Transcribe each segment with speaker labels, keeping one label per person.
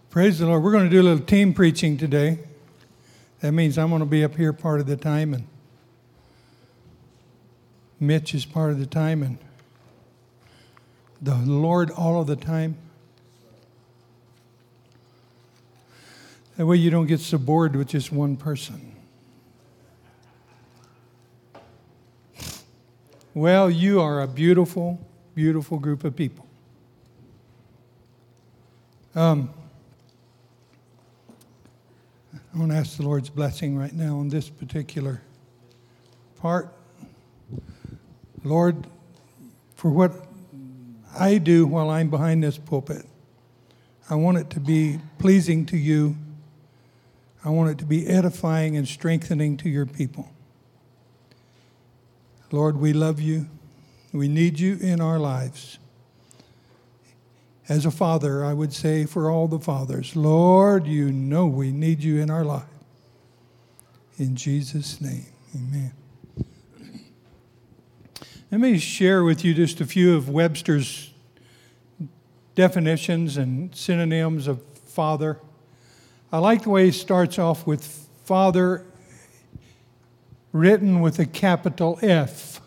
Speaker 1: Praise the Lord. We're going to do a little team preaching today. That means I'm going to be up here part of the time, and Mitch is part of the time, and the Lord all of the time. That way you don't get so bored with just one person. Well, you are a beautiful, beautiful group of people. I want to ask the Lord's blessing right now on this particular part. Lord, for what I do while I'm behind this pulpit, I want it to be pleasing to you. I want it to be edifying and strengthening to your people. Lord, we love you. We need you in our lives. As a father, I would say for all the fathers, Lord, you know we need you in our life. In Jesus' name, amen. Let me share with you just a few of Webster's definitions and synonyms of father. I like the way he starts off with father written with a capital F.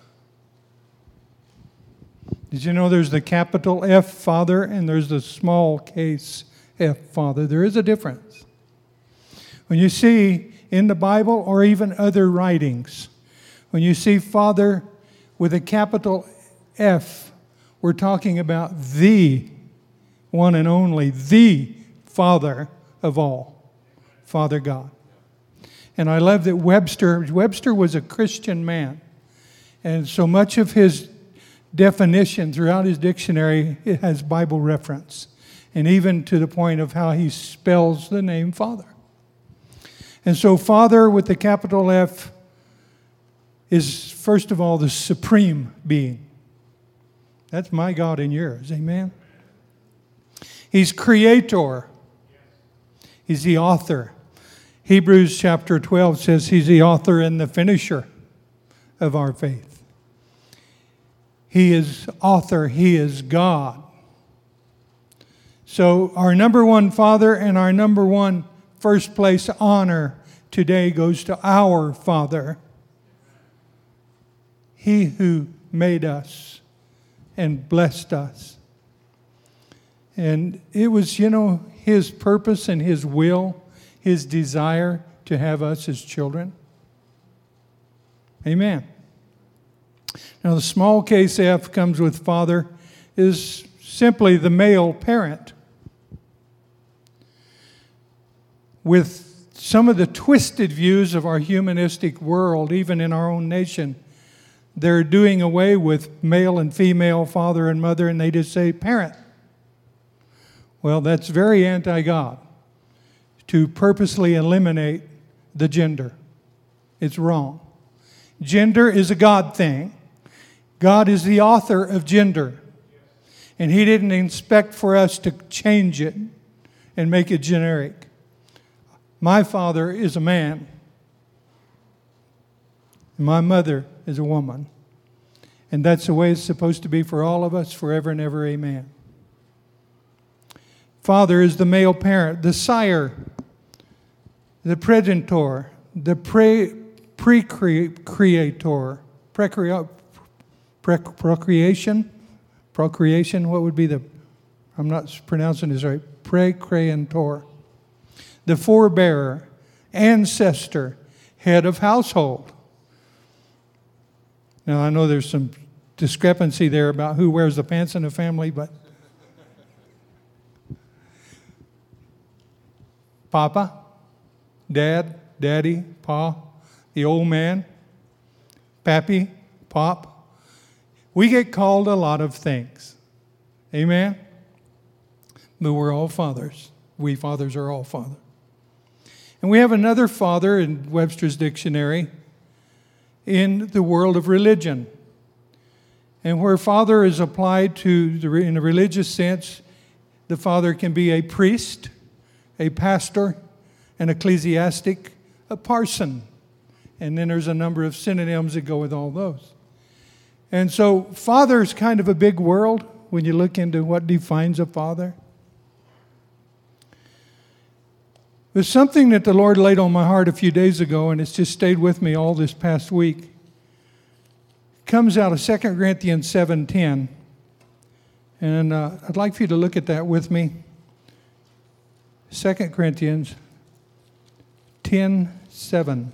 Speaker 1: Did you know there's the capital F, Father, and there's the small case F, Father? There is a difference. When you see in the Bible or even other writings, when you see Father with a capital F, we're talking about the one and only, the Father of all, Father God. And I love that Webster was a Christian man. And so much of his definition throughout his dictionary, it has Bible reference. And even to the point of how he spells the name Father. And so Father with the capital F is, first of all, the supreme being. That's my God and yours. Amen? He's creator. He's the author. Hebrews chapter 12 says he's the author and the finisher of our faith. He is author. He is God. So our number one Father and our number one first place honor today goes to our Father. He who made us and blessed us. And it was, His purpose and His will, His desire to have us as children. Amen. Now, the small case F comes with father is simply the male parent. With some of the twisted views of our humanistic world, even in our own nation, they're doing away with male and female, father and mother, and they just say parent. Well, that's very anti-God to purposely eliminate the gender. It's wrong. Gender is a God thing. God is the author of gender. And He didn't expect for us to change it and make it generic. My father is a man. My mother is a woman. And that's the way it's supposed to be for all of us forever and ever. Amen. Father is the male parent, the sire, the progenitor, the procreator, procreation, what would be I'm not pronouncing this right, procreator, the forebearer, ancestor, head of household. Now, I know there's some discrepancy there about who wears the pants in the family, but Papa, Dad, Daddy, Pa, the old man, Pappy, Pop. We get called a lot of things. Amen? But we're all fathers. We fathers are all fathers. And we have another father in Webster's dictionary in the world of religion. And where father is applied to, in a religious sense, the father can be a priest, a pastor, an ecclesiastic, a parson. And then there's a number of synonyms that go with all those. And so father is kind of a big world when you look into what defines a father. There's something that the Lord laid on my heart a few days ago, and it's just stayed with me all this past week. It comes out of 2 Corinthians 7:10. And I'd like for you to look at that with me. 2 Corinthians 10:7.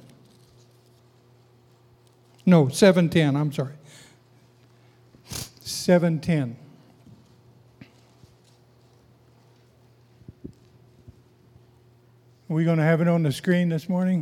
Speaker 1: No, 7:10, I'm sorry. 7:10. Are we going to have it on the screen this morning?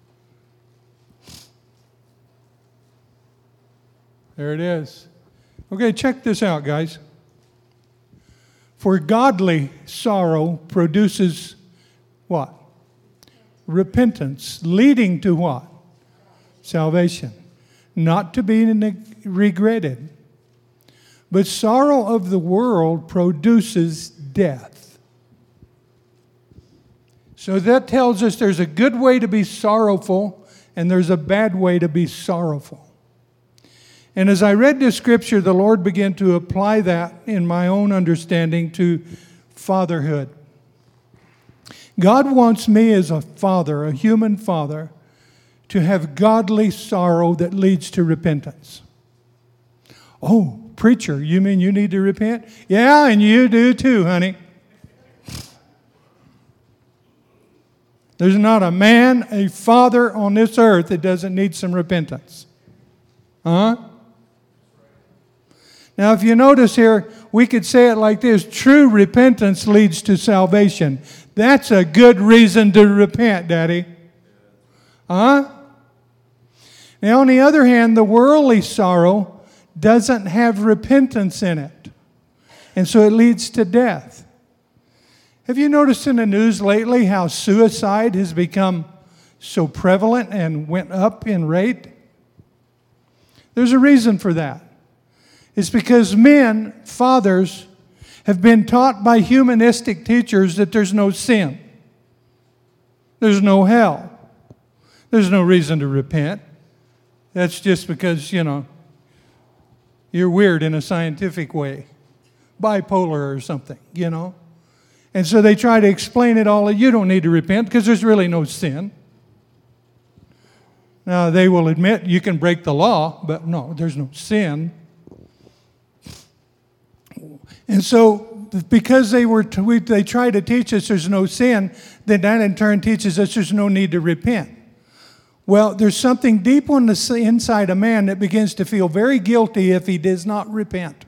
Speaker 1: There it is. Okay, check this out, guys. For godly sorrow produces what? Repentance, leading to what? Salvation. Not to be regretted. But sorrow of the world produces death. So that tells us there's a good way to be sorrowful and there's a bad way to be sorrowful. And as I read this scripture, the Lord began to apply that in my own understanding to fatherhood. God wants me as a father, a human father, to have godly sorrow that leads to repentance. Oh, preacher, you mean you need to repent? Yeah, and you do too, honey. There's not a man, a father on this earth that doesn't need some repentance. Huh? Now, if you notice here, we could say it like this: true repentance leads to salvation. That's a good reason to repent, Daddy. Huh? Now, on the other hand, the worldly sorrow doesn't have repentance in it. And so it leads to death. Have you noticed in the news lately how suicide has become so prevalent and went up in rate? There's a reason for that. It's because men, fathers, have been taught by humanistic teachers that there's no sin. There's no hell. There's no reason to repent. That's just because, you're weird in a scientific way. Bipolar or something, And so they try to explain it all. You don't need to repent because there's really no sin. Now, they will admit you can break the law, but no, there's no sin. And so, because they try to teach us there's no sin, then that in turn teaches us there's no need to repent. Well, there's something deep on the inside of man that begins to feel very guilty if he does not repent.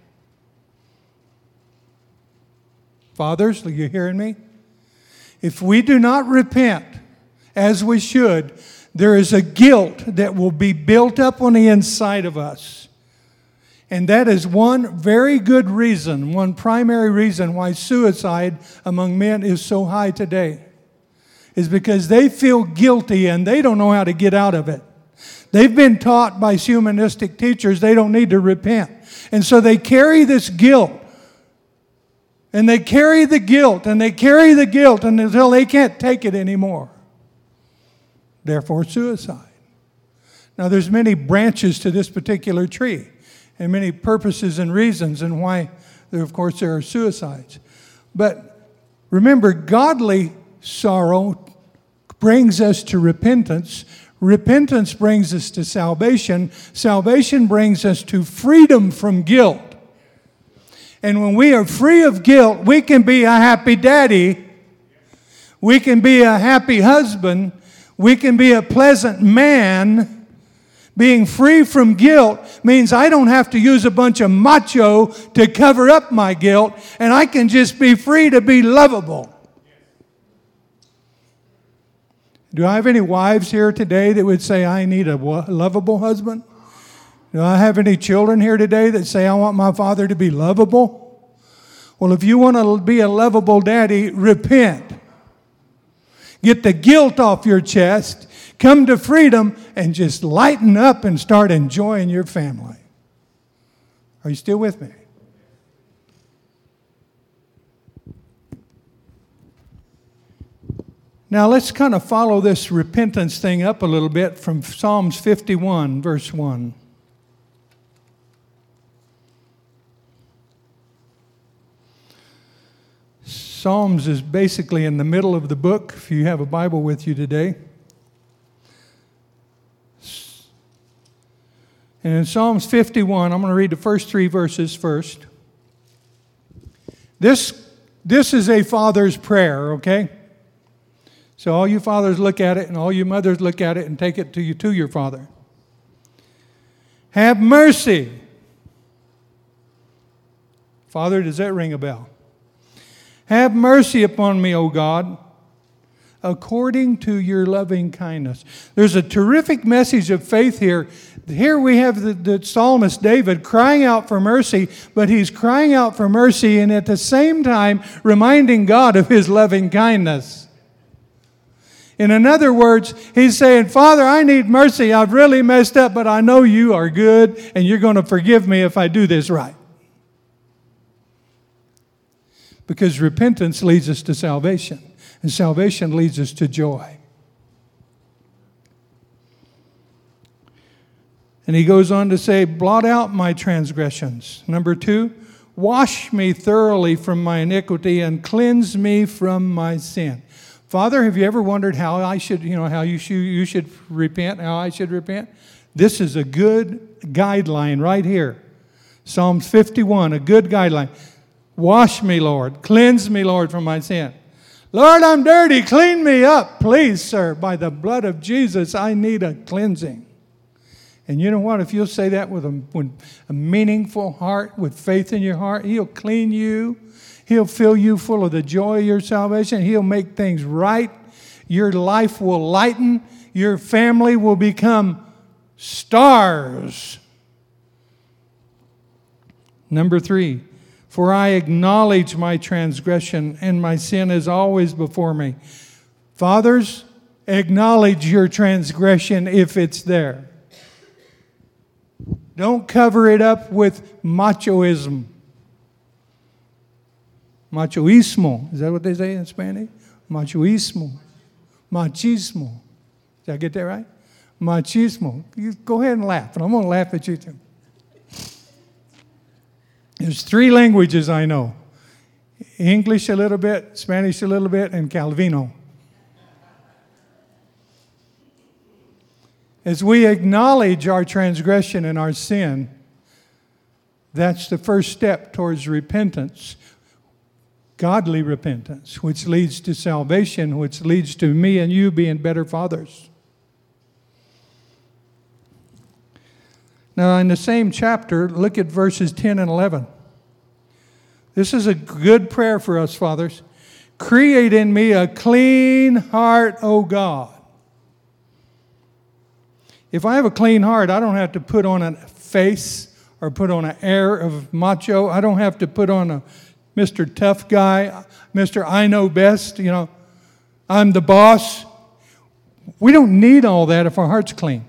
Speaker 1: Fathers, are you hearing me? If we do not repent as we should, there is a guilt that will be built up on the inside of us. And that is one very good reason, one primary reason why suicide among men is so high today. Is because they feel guilty and they don't know how to get out of it. They've been taught by humanistic teachers they don't need to repent. And so they carry this guilt. And they carry the guilt and they carry the guilt until they can't take it anymore. Therefore, suicide. Now, there's many branches to this particular tree and many purposes and reasons and why, there are suicides. But remember, godly sorrow brings us to repentance. Repentance brings us to salvation. Salvation brings us to freedom from guilt. And when we are free of guilt, we can be a happy daddy. We can be a happy husband. We can be a pleasant man. Being free from guilt means I don't have to use a bunch of macho to cover up my guilt, and I can just be free to be lovable. Do I have any wives here today that would say, I need a lovable husband? Do I have any children here today that say, I want my father to be lovable? Well, if you want to be a lovable daddy, repent. Get the guilt off your chest. Come to freedom and just lighten up and start enjoying your family. Are you still with me? Now let's kind of follow this repentance thing up a little bit from Psalms 51, verse 1. Psalms is basically in the middle of the book, if you have a Bible with you today. And in Psalms 51, I'm going to read the first 3 verses first. This is a father's prayer, okay? So all you fathers look at it, and all you mothers look at it and take it to your father. Have mercy. Father, does that ring a bell? Have mercy upon me, O God, according to your loving kindness. There's a terrific message of faith here. Here we have the psalmist David crying out for mercy, but he's crying out for mercy and at the same time reminding God of his loving kindness. In other words, he's saying, Father, I need mercy. I've really messed up, but I know you are good and you're going to forgive me if I do this right. Because repentance leads us to salvation, and salvation leads us to joy. And he goes on to say, blot out my transgressions. Number 2, wash me thoroughly from my iniquity and cleanse me from my sin. Father, have you ever wondered how I should, how you should repent, how I should repent? This is a good guideline right here. Psalms 51, a good guideline. Wash me, Lord. Cleanse me, Lord, from my sin. Lord, I'm dirty. Clean me up. Please, sir, by the blood of Jesus, I need a cleansing. And you know what? If you'll say that with a meaningful heart, with faith in your heart, He'll clean you. He'll fill you full of the joy of your salvation. He'll make things right. Your life will lighten. Your family will become stars. Number 3, for I acknowledge my transgression and my sin is always before me. Fathers, acknowledge your transgression if it's there. Don't cover it up with machoism. Machoismo. Is that what they say in Spanish? Machoismo. Machismo. Did I get that right? Machismo. You go ahead and laugh, and I'm going to laugh at you too. There's 3 languages I know. English a little bit, Spanish a little bit, and Calvino. As we acknowledge our transgression and our sin, that's the first step towards repentance. Godly repentance, which leads to salvation, which leads to me and you being better fathers. Now, in the same chapter, look at verses 10 and 11. This is a good prayer for us, fathers. Create in me a clean heart, O God. If I have a clean heart, I don't have to put on a face or put on an air of macho. I don't have to put on a Mr. Tough Guy, Mr. I know best, I'm the boss. We don't need all that if our heart's clean.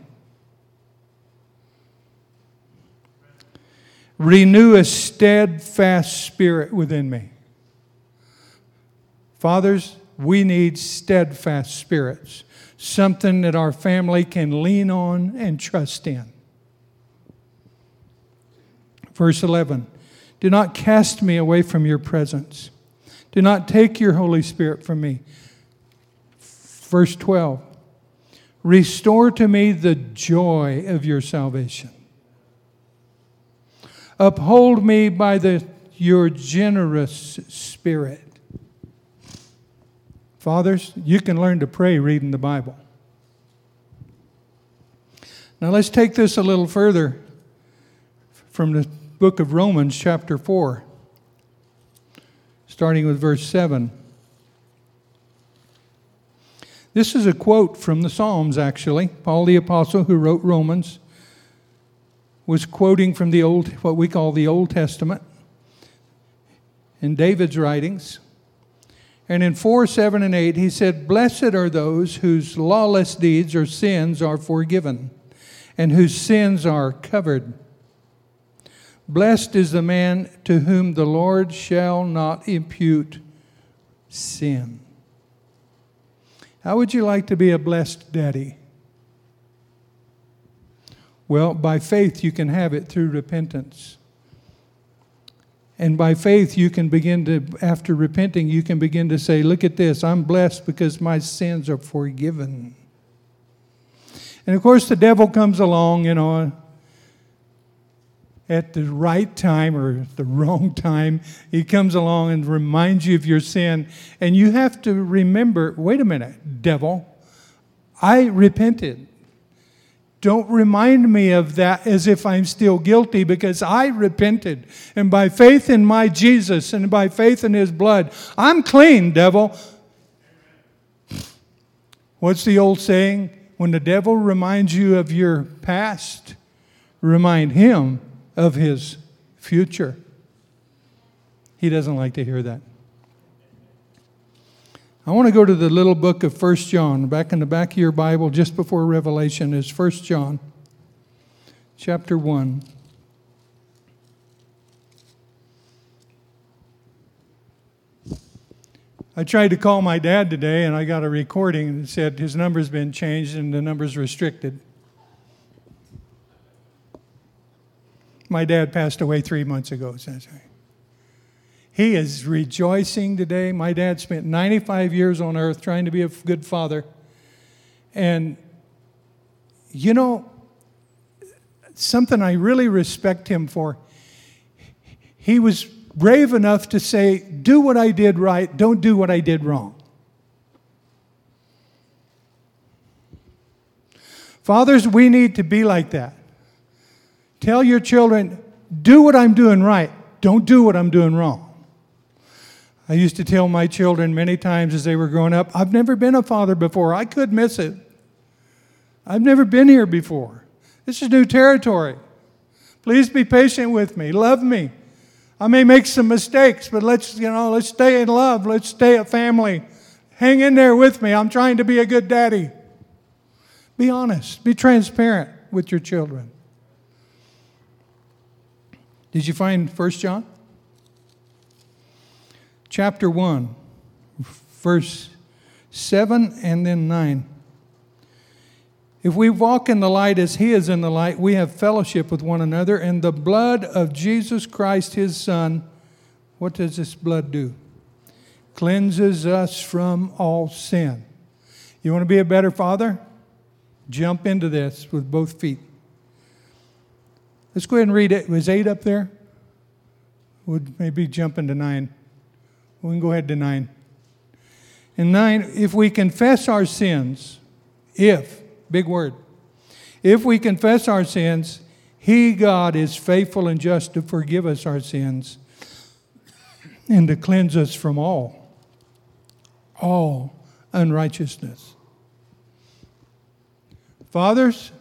Speaker 1: Renew a steadfast spirit within me. Fathers, we need steadfast spirits. Something that our family can lean on and trust in. Verse 11. Do not cast me away from your presence. Do not take your Holy Spirit from me. Verse 12. Restore to me the joy of your salvation. Uphold me by your generous spirit. Fathers, you can learn to pray reading the Bible. Now let's take this a little further from the book of Romans, chapter 4, starting with verse 7. This is a quote from the Psalms, actually. Paul the Apostle, who wrote Romans, was quoting from what we call the Old Testament, in David's writings. And in 4, 7, and 8, he said, Blessed are those whose lawless deeds or sins are forgiven, and whose sins are covered. Blessed is the man to whom the Lord shall not impute sin. How would you like to be a blessed daddy? Well, by faith you can have it through repentance. And by faith, you can begin to, after repenting, you can begin to say, look at this, I'm blessed because my sins are forgiven. And of course, the devil comes along, at the right time or the wrong time. He comes along and reminds you of your sin. And you have to remember, wait a minute, devil, I repented. Don't remind me of that as if I'm still guilty, because I repented. And by faith in my Jesus and by faith in His blood, I'm clean, devil. What's the old saying? When the devil reminds you of your past, remind him of his future. He doesn't like to hear that. I want to go to the little book of 1 John. Back in the back of your Bible, just before Revelation, is 1 John, chapter 1. I tried to call my dad today, and I got a recording, and it said his number's been changed and the number's restricted. My dad passed away 3 months ago. He is rejoicing today. My dad spent 95 years on earth trying to be a good father. And, something I really respect him for, he was brave enough to say, do what I did right, don't do what I did wrong. Fathers, we need to be like that. Tell your children, do what I'm doing right, don't do what I'm doing wrong. I used to tell my children many times as they were growing up, I've never been a father before. I could miss it. I've never been here before. This is new territory. Please be patient with me. Love me. I may make some mistakes, but let's stay in love. Let's stay a family. Hang in there with me. I'm trying to be a good daddy. Be honest. Be transparent with your children. Did you find 1 John? Chapter 1, verse 7 and then 9. If we walk in the light as He is in the light, we have fellowship with one another, and the blood of Jesus Christ, His Son, what does this blood do? Cleanses us from all sin. You want to be a better father? Jump into this with both feet. Let's go ahead and read it. Was 8 up there? Would maybe jump into 9. We can go ahead to 9. In 9, if we confess our sins, big word, if we confess our sins, He, God, is faithful and just to forgive us our sins and to cleanse us from all unrighteousness. Fathers,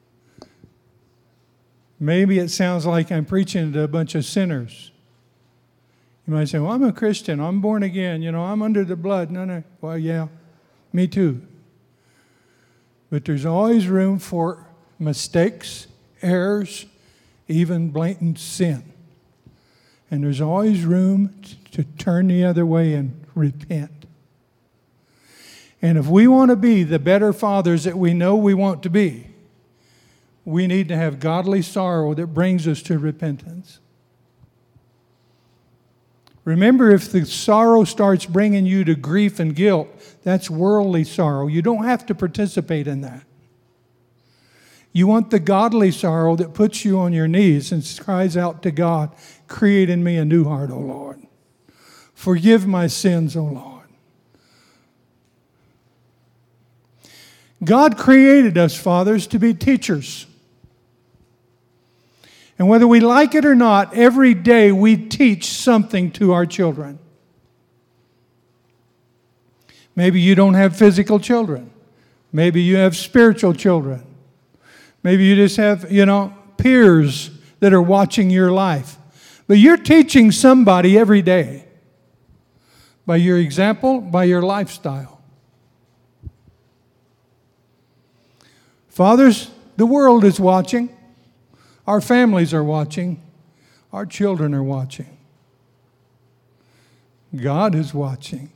Speaker 1: maybe it sounds like I'm preaching to a bunch of sinners. You might say, well, I'm a Christian. I'm born again. I'm under the blood. No. Well, yeah, me too. But there's always room for mistakes, errors, even blatant sin. And there's always room to turn the other way and repent. And if we want to be the better fathers that we know we want to be, we need to have godly sorrow that brings us to repentance. Remember, if the sorrow starts bringing you to grief and guilt, that's worldly sorrow. You don't have to participate in that. You want the godly sorrow that puts you on your knees and cries out to God, create in me a new heart, O Lord. Forgive my sins, O Lord. God created us, fathers, to be teachers. And whether we like it or not, every day we teach something to our children. Maybe you don't have physical children. Maybe you have spiritual children. Maybe you just have, peers that are watching your life. But you're teaching somebody every day by your example, by your lifestyle. Fathers, the world is watching. Our families are watching. Our children are watching. God is watching.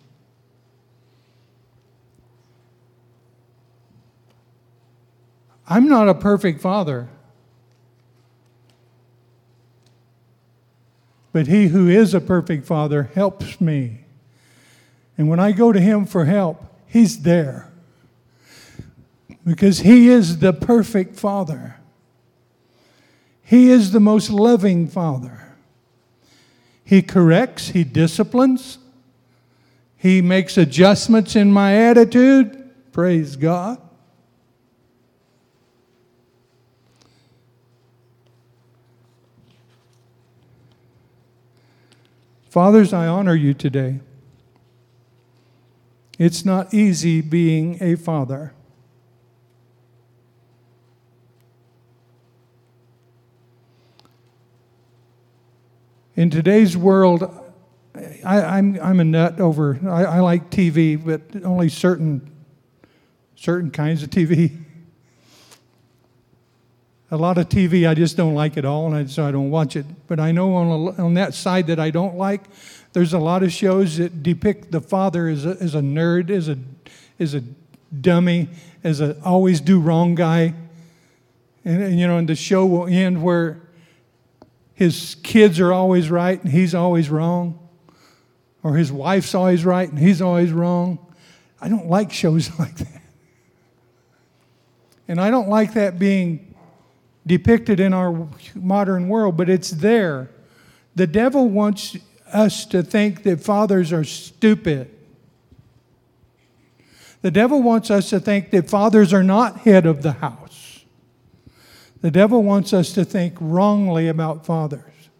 Speaker 1: I'm not a perfect father. But He who is a perfect Father helps me. And when I go to Him for help, He's there. Because He is the perfect Father. He is the most loving Father. He corrects, He disciplines, He makes adjustments in my attitude. Praise God. Fathers, I honor you today. It's not easy being a father. In today's world, I'm a nut over, I like TV, but only certain kinds of TV. A lot of TV I just don't like at all, and so I don't watch it. But I know on that side that I don't like, there's a lot of shows that depict the father as a nerd, as a dummy, as a always do wrong guy. And the show will end where his kids are always right and he's always wrong. Or his wife's always right and he's always wrong. I don't like shows like that. And I don't like that being depicted in our modern world, but it's there. The devil wants us to think that fathers are stupid. The devil wants us to think that fathers are not head of the house. The devil wants us to think wrongly about fathers.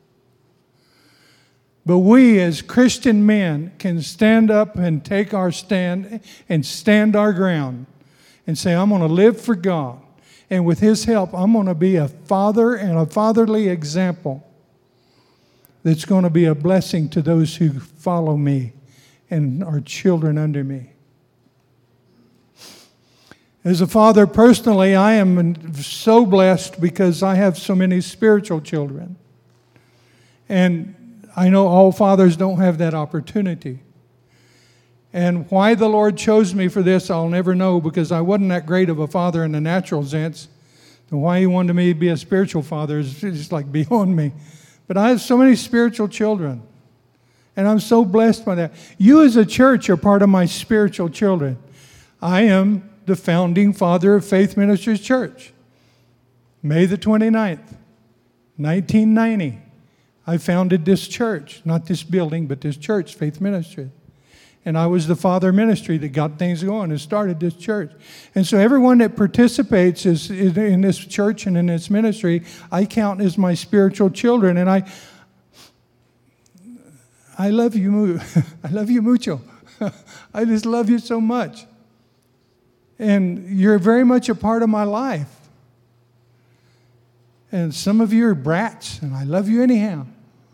Speaker 1: But we as Christian men can stand up and take our stand and stand our ground and say, I'm going to live for God. And with His help, I'm going to be a father and a fatherly example that's going to be a blessing to those who follow me and are children under me. As a father personally, I am so blessed because I have so many spiritual children. And I know all fathers don't have that opportunity. And why the Lord chose me for this, I'll never know, because I wasn't that great of a father in the natural sense. And why He wanted me to be a spiritual father is just like beyond me. But I have so many spiritual children. And I'm so blessed by that. You as a church are part of my spiritual children. I am the founding father of Faith Ministries Church. May the 29th, 1990, I founded this church. Not this building, but this church, Faith Ministry. And I was the father ministry that got things going and started this church. And so everyone that participates in this church and in this ministry, I count as my spiritual children. And I love you. I love you mucho. I just love you so much. And you're very much a part of my life. And some of you are brats, and I love you anyhow.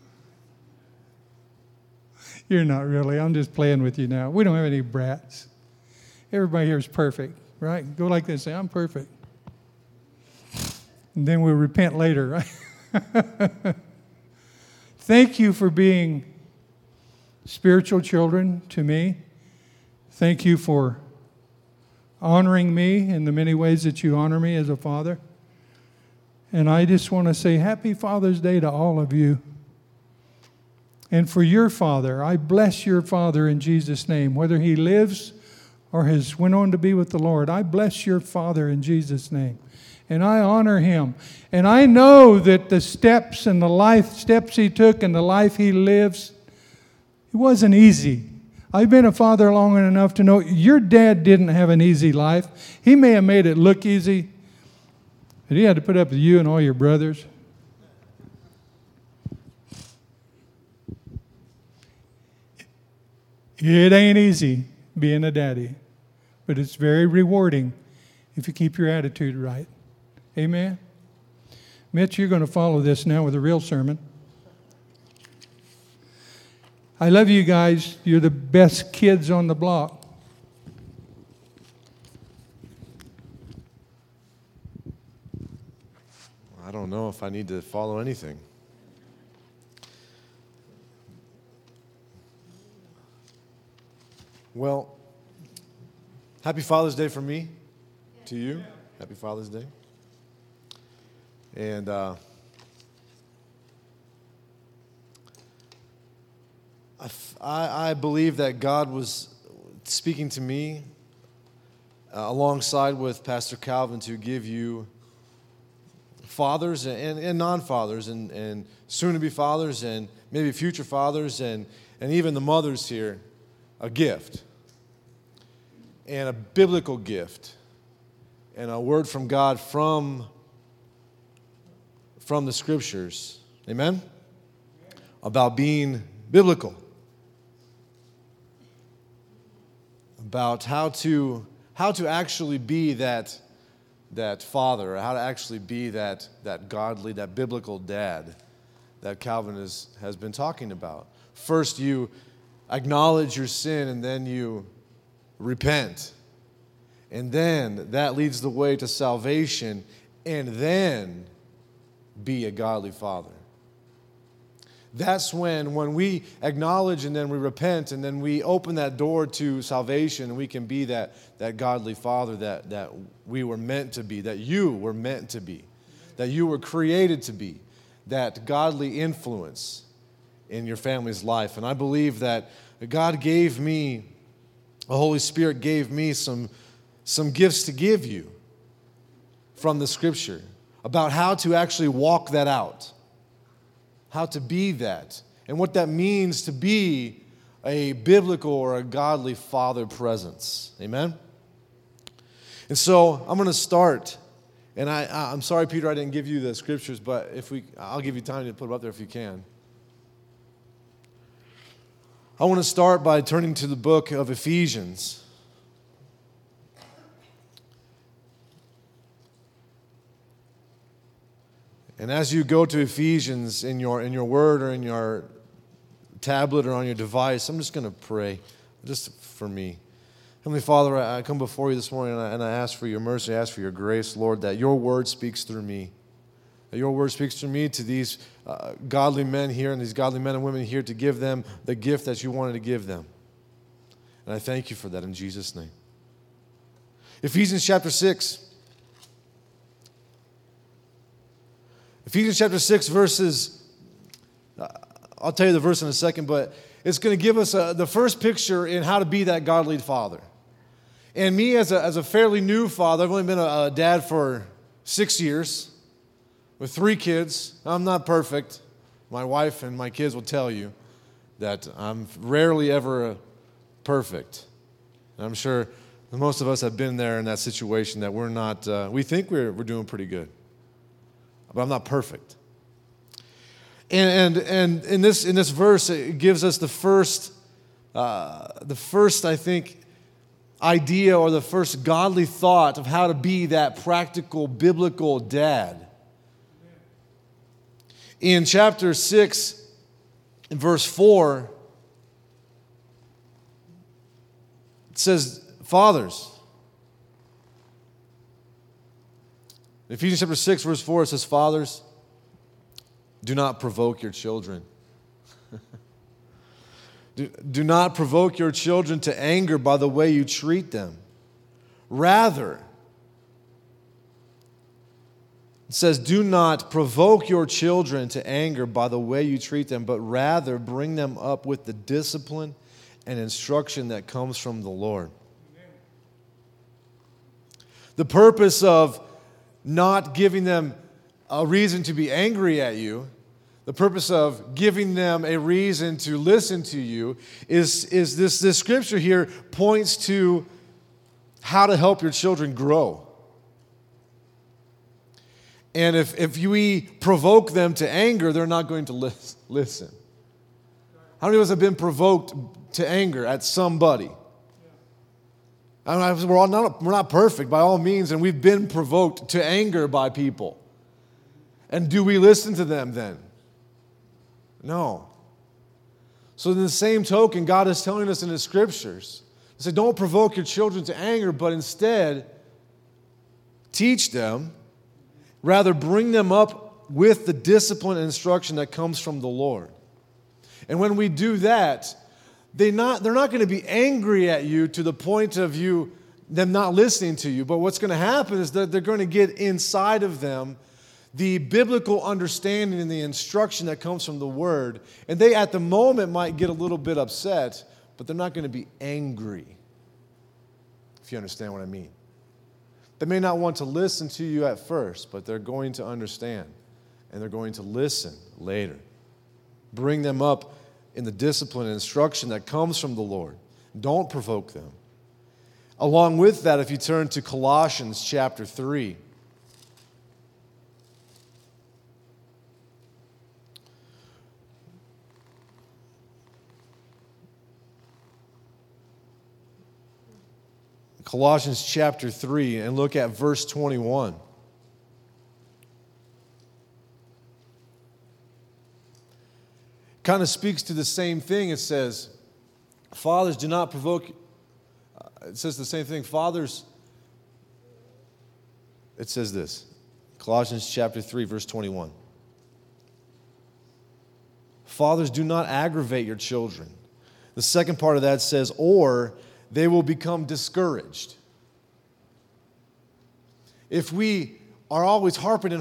Speaker 1: You're not really. I'm just playing with you now. We don't have any brats. Everybody here is perfect, right? Go like this, say, I'm perfect. And then we'll repent later, right? Thank you for being spiritual children to me. Thank you for honoring me in the many ways that you honor me as a father. And I just want to say Happy Father's Day to all of you. And for your father, I bless your father in Jesus' name. Whether he lives or has went on to be with the Lord, I bless your father in Jesus' name. And I honor him. And I know that the steps and the steps he took and the life he lives, it wasn't easy. I've been a father long enough to know your dad didn't have an easy life. He may have made it look easy, but he had to put up with you and all your brothers. It ain't easy being a daddy, but it's very rewarding if you keep your attitude right. Amen? Mitch, you're going to follow this now with a real sermon. I love you guys. You're the best kids on the block.
Speaker 2: I don't know if I need to follow anything. Well, happy Father's Day from me to you. Happy Father's Day. And I believe that God was speaking to me alongside with Pastor Calvin to give you fathers and non-fathers and soon-to-be fathers and maybe future fathers and even the mothers here a gift and a biblical gift and a word from God from the Scriptures. Amen? About being biblical. About how to actually be that father, or how to actually be that godly, that biblical dad that Calvin has been talking about. First, you acknowledge your sin, and then you repent. And then that leads the way to salvation, and then be a godly father. That's when we acknowledge and then we repent and then we open that door to salvation, and we can be that godly father that we were meant to be, that you were meant to be, that you were created to be, that godly influence in your family's life. And I believe that God gave me, the Holy Spirit gave me some gifts to give you from the Scripture about how to actually walk that out. How to be that, and what that means to be a biblical or a godly father presence. Amen? And so I'm going to start, and I'm sorry, Peter, I didn't give you the scriptures, but I'll give you time to put them up there if you can. I want to start by turning to the book of Ephesians. And as you go to Ephesians in your word or in your tablet or on your device, I'm just going to pray, just for me. Heavenly Father, I come before you this morning and I ask for your mercy, I ask for your grace, Lord, that your word speaks through me. That your word speaks through me to these godly men here and these godly men and women here to give them the gift that you wanted to give them. And I thank you for that in Jesus' name. Ephesians chapter 6. Ephesians chapter 6 verses, I'll tell you the verse in a second, but it's going to give us the first picture in how to be that godly father. And me as a fairly new father, I've only been a dad for 6 years with 3 kids. I'm not perfect. My wife and my kids will tell you that I'm rarely ever perfect. And I'm sure most of us have been there in that situation that we're not, we think we're doing pretty good. But I'm not perfect. And in this verse, it gives us the first I think idea or the first godly thought of how to be that practical biblical dad. In chapter 6, in verse 4, it says, fathers. In Ephesians chapter 6, verse 4, it says, fathers, do not provoke your children. Do not provoke your children to anger by the way you treat them. Rather, it says, do not provoke your children to anger by the way you treat them, but rather bring them up with the discipline and instruction that comes from the Lord. The purpose of not giving them a reason to be angry at you, the purpose of giving them a reason to listen to you is this scripture here points to how to help your children grow. And if we provoke them to anger, they're not going to listen. How many of us have been provoked to anger at somebody? I mean, we're not perfect by all means, and we've been provoked to anger by people. And do we listen to them then? No. So in the same token, God is telling us in His Scriptures, He said, don't provoke your children to anger, but instead teach them, rather bring them up with the discipline and instruction that comes from the Lord. And when we do that, they're not going to be angry at you to the point of them not listening to you. But what's going to happen is that they're going to get inside of them the biblical understanding and the instruction that comes from the Word. And they, at the moment, might get a little bit upset, but they're not going to be angry, if you understand what I mean. They may not want to listen to you at first, but they're going to understand, and they're going to listen later. Bring them up in the discipline and instruction that comes from the Lord. Don't provoke them. Along with that, if you turn to Colossians chapter 3, Colossians chapter 3, and look at verse 21. Kind of speaks to the same thing. It says, fathers, do not provoke. It says the same thing. Fathers, it says this. Colossians chapter 3, verse 21. Fathers, do not aggravate your children. The second part of that says, or they will become discouraged. If we are always harping,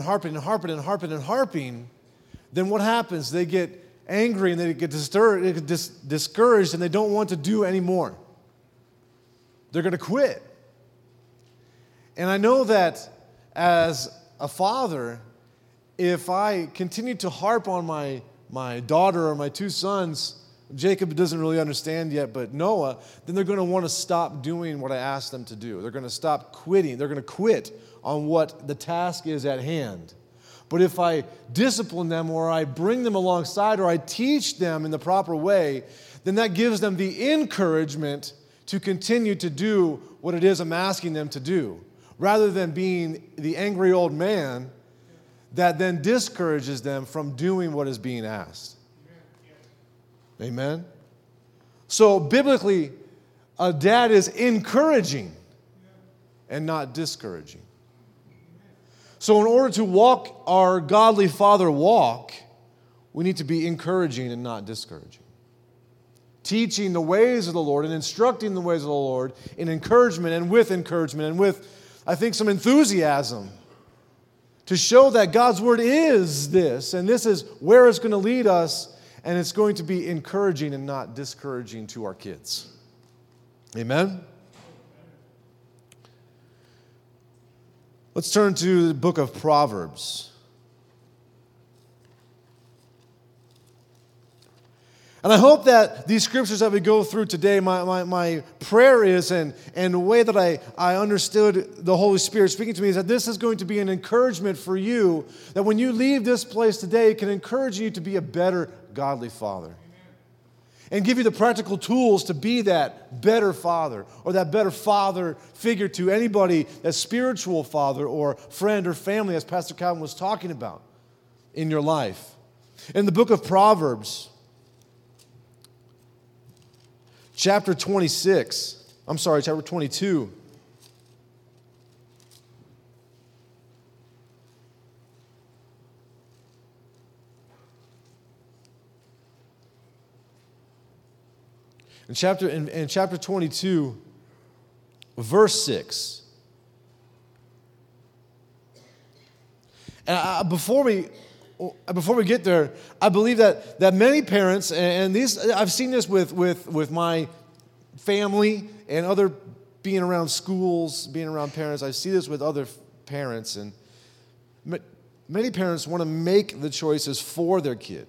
Speaker 2: then what happens? They get angry and they get discouraged and they don't want to do anymore. They're going to quit. And I know that as a father, if I continue to harp on my daughter or my two sons, Jacob doesn't really understand yet, but Noah, then they're going to want to stop doing what I asked them to do. They're going to stop quitting. They're going to quit on what the task is at hand. But if I discipline them or I bring them alongside or I teach them in the proper way, then that gives them the encouragement to continue to do what it is I'm asking them to do, rather than being the angry old man that then discourages them from doing what is being asked. Amen? So biblically, a dad is encouraging and not discouraging. So in order to walk our godly father walk, we need to be encouraging and not discouraging. Teaching the ways of the Lord and instructing the ways of the Lord in encouragement and with, I think, some enthusiasm to show that God's Word is this, and this is where it's going to lead us. And it's going to be encouraging and not discouraging to our kids. Amen? Let's turn to the book of Proverbs. And I hope that these scriptures that we go through today, my prayer is, and the way that I understood the Holy Spirit speaking to me, is that this is going to be an encouragement for you, that when you leave this place today, it can encourage you to be a better godly father. Amen. And give you the practical tools to be that better father, or that better father figure to anybody, that spiritual father or friend or family, as Pastor Calvin was talking about in your life. In the book of Proverbs, chapter 22. In chapter 22, verse 6. And before we get there, I believe that many parents, and these I've seen this with my family and other, being around schools, being around parents. I see this with other parents, and many parents want to make the choices for their kid.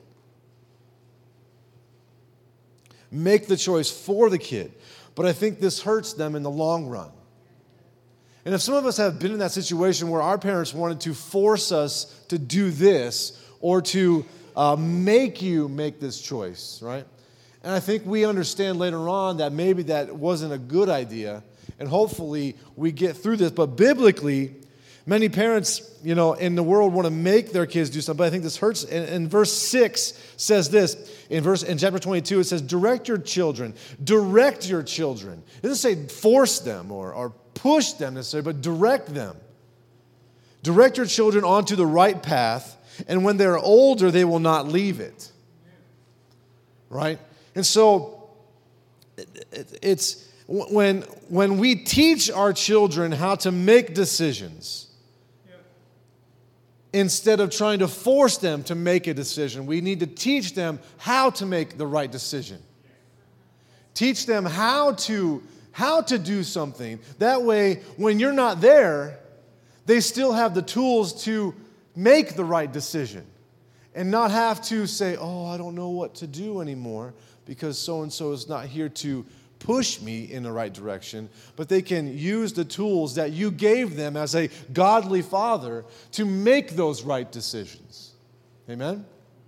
Speaker 2: Make the choice for the kid. But I think this hurts them in the long run. And if some of us have been in that situation where our parents wanted to force us to do this, or to make you make this choice, right? And I think we understand later on that maybe that wasn't a good idea, and hopefully we get through this. But biblically, many parents, in the world want to make their kids do something, but I think this hurts. And verse 6 says this. In chapter 22, it says, direct your children. Direct your children. It doesn't say force them or push them necessarily, but direct them. Direct your children onto the right path, and when they're older, they will not leave it. Right? And so, it's when we teach our children how to make decisions, instead of trying to force them to make a decision. We need to teach them how to make the right decision. Teach them how to do something. That way, when you're not there, they still have the tools to make the right decision and not have to say, oh, I don't know what to do anymore because so-and-so is not here to push me in the right direction. But they can use the tools that you gave them as a godly father to make those right decisions. Amen?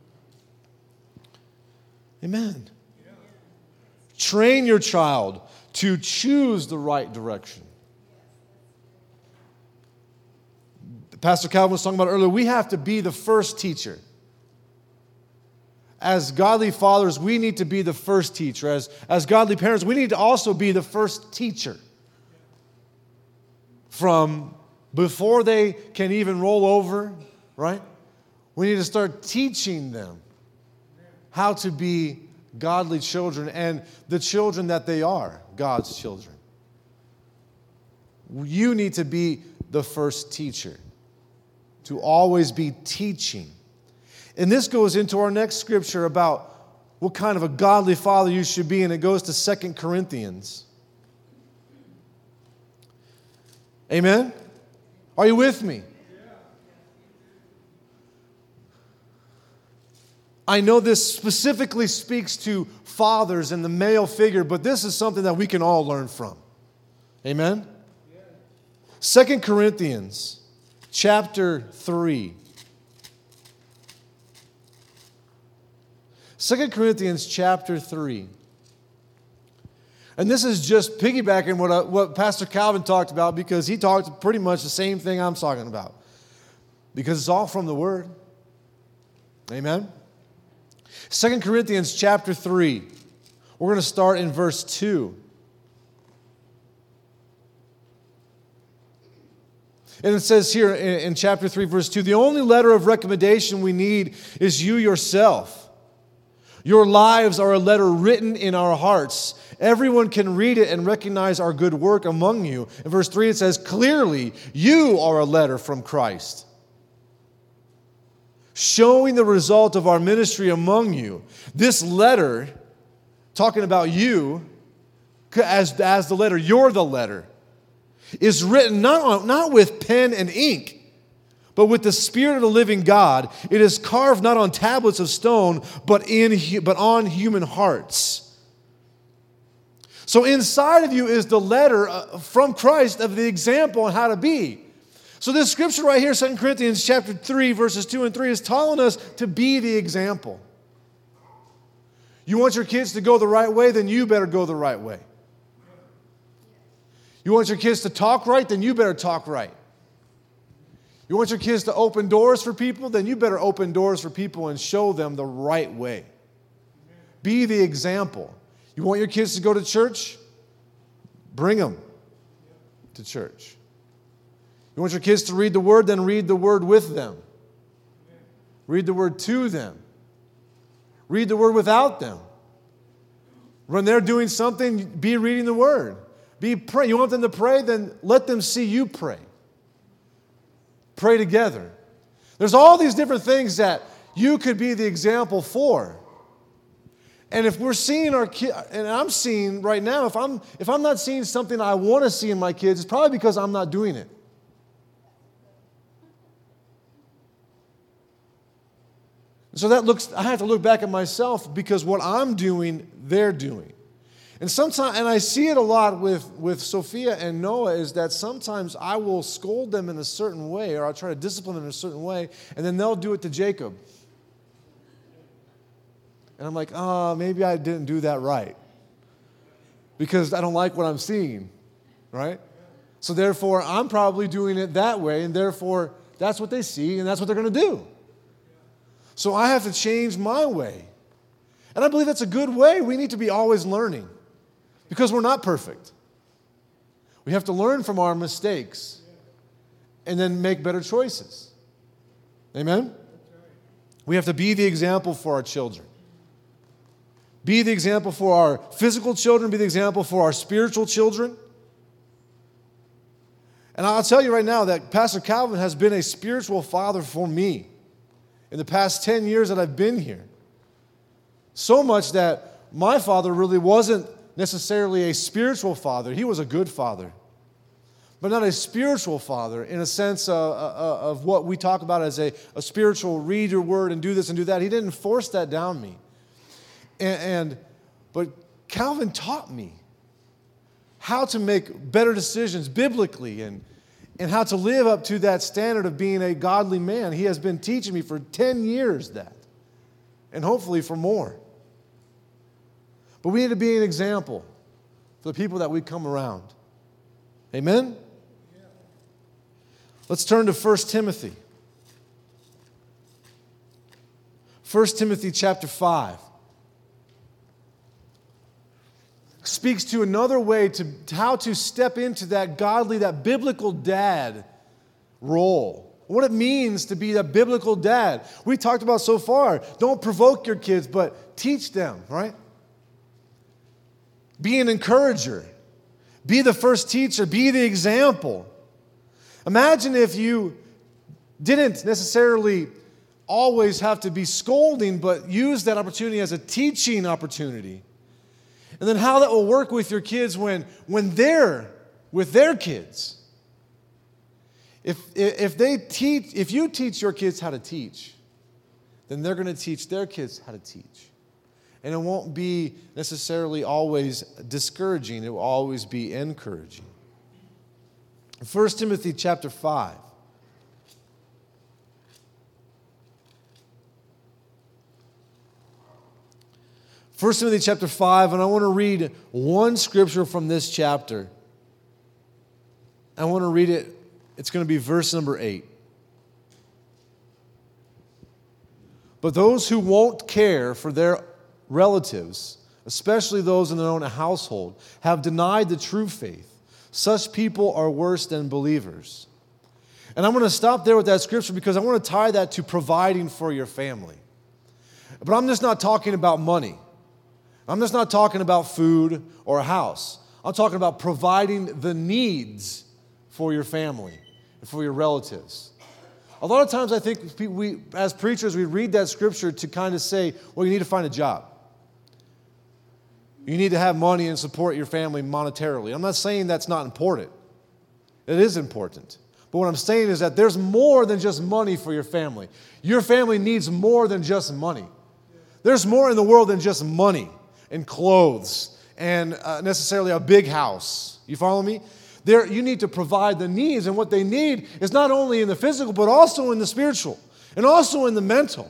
Speaker 2: Amen. Train your child to choose the right direction. Pastor Calvin was talking about earlier, we have to be the first teacher. As godly fathers, we need to be the first teacher. As godly parents, we need to also be the first teacher. From before they can even roll over, right? We need to start teaching them how to be godly children and the children that they are, God's children. You need to be the first teacher, to always be teaching. And this goes into our next scripture about what kind of a godly father you should be, and it goes to 2 Corinthians. Amen? Are you with me? I know this specifically speaks to fathers and the male figure, but this is something that we can all learn from. Amen? 2 Corinthians chapter 3. 2 Corinthians chapter 3. And this is just piggybacking what Pastor Calvin talked about, because he talked pretty much the same thing I'm talking about. Because it's all from the Word. Amen? 2 Corinthians chapter 3. We're going to start in verse 2. And it says here in chapter 3, verse 2, the only letter of recommendation we need is you yourself. Your lives are a letter written in our hearts. Everyone can read it and recognize our good work among you. In verse 3 it says, clearly, you are a letter from Christ, showing the result of our ministry among you. This letter, talking about you, as the letter, you're the letter, is written not with pen and ink, but with the Spirit of the living God. It is carved not on tablets of stone, but on human hearts. So inside of you is the letter from Christ of the example on how to be. So this scripture right here, 2 Corinthians chapter 3, verses 2 and 3, is telling us to be the example. You want your kids to go the right way, then you better go the right way. You want your kids to talk right, then you better talk right. You want your kids to open doors for people, then you better open doors for people and show them the right way. Be the example. You want your kids to go to church? Bring them to church. You want your kids to read the Word? Then read the Word with them. Read the Word to them. Read the Word without them. When they're doing something, be reading the Word. Pray. You want them to pray? Then let them see you pray. Pray together. There's all these different things that you could be the example for. And if we're seeing our kids, and I'm seeing right now, if I'm not seeing something I want to see in my kids, it's probably because I'm not doing it. So I have to look back at myself, because what I'm doing, they're doing. And sometimes, and I see it a lot with Sophia and Noah, is that sometimes I will scold them in a certain way, or I'll try to discipline them in a certain way, and then they'll do it to Jacob. And I'm like, maybe I didn't do that right, because I don't like what I'm seeing, right? So therefore, I'm probably doing it that way, and therefore, that's what they see, and that's what they're going to do. So I have to change my way. And I believe that's a good way. We need to be always learning, because we're not perfect. We have to learn from our mistakes and then make better choices. Amen? We have to be the example for our children. Be the example for our physical children. Be the example for our spiritual children. And I'll tell you right now that Pastor Calvin has been a spiritual father for me in the past 10 years that I've been here. So much that my father really wasn't necessarily a spiritual father. He was a good father, but not a spiritual father in a sense of what we talk about as a spiritual read your word and do this and do that. He didn't force that down me. But Calvin taught me how to make better decisions biblically and how to live up to that standard of being a godly man. He has been teaching me for 10 years that, and hopefully for more. But we need to be an example for the people that we come around. Amen? Let's turn to 1 Timothy. 1 Timothy chapter 5. Speaks to another way to how to step into that godly, that biblical dad role. What it means to be a biblical dad. We talked about so far. Don't provoke your kids, but teach them, right? Be an encourager. Be the first teacher. Be the example. Imagine if you didn't necessarily always have to be scolding, but use that opportunity as a teaching opportunity. And then how that will work with your kids when they're with their kids. If you teach your kids how to teach, then they're going to teach their kids how to teach. And it won't be necessarily always discouraging. It will always be encouraging. 1 Timothy chapter 5. First Timothy chapter 5, and I want to read one scripture from this chapter. I want to read it. It's going to be verse number 8. But those who won't care for their relatives, especially those in their own household, have denied the true faith. Such people are worse than believers. And I'm going to stop there with that scripture because I want to tie that to providing for your family. But I'm just not talking about money. I'm just not talking about food or a house. I'm talking about providing the needs for your family and for your relatives. A lot of times I think we, as preachers, we read that scripture to kind of say, well, you need to find a job. You need to have money and support your family monetarily. I'm not saying that's not important. It is important. But what I'm saying is that there's more than just money for your family. Your family needs more than just money. There's more in the world than just money and clothes and necessarily a big house. You follow me? You need to provide the needs, and what they need is not only in the physical, but also in the spiritual and also in the mental.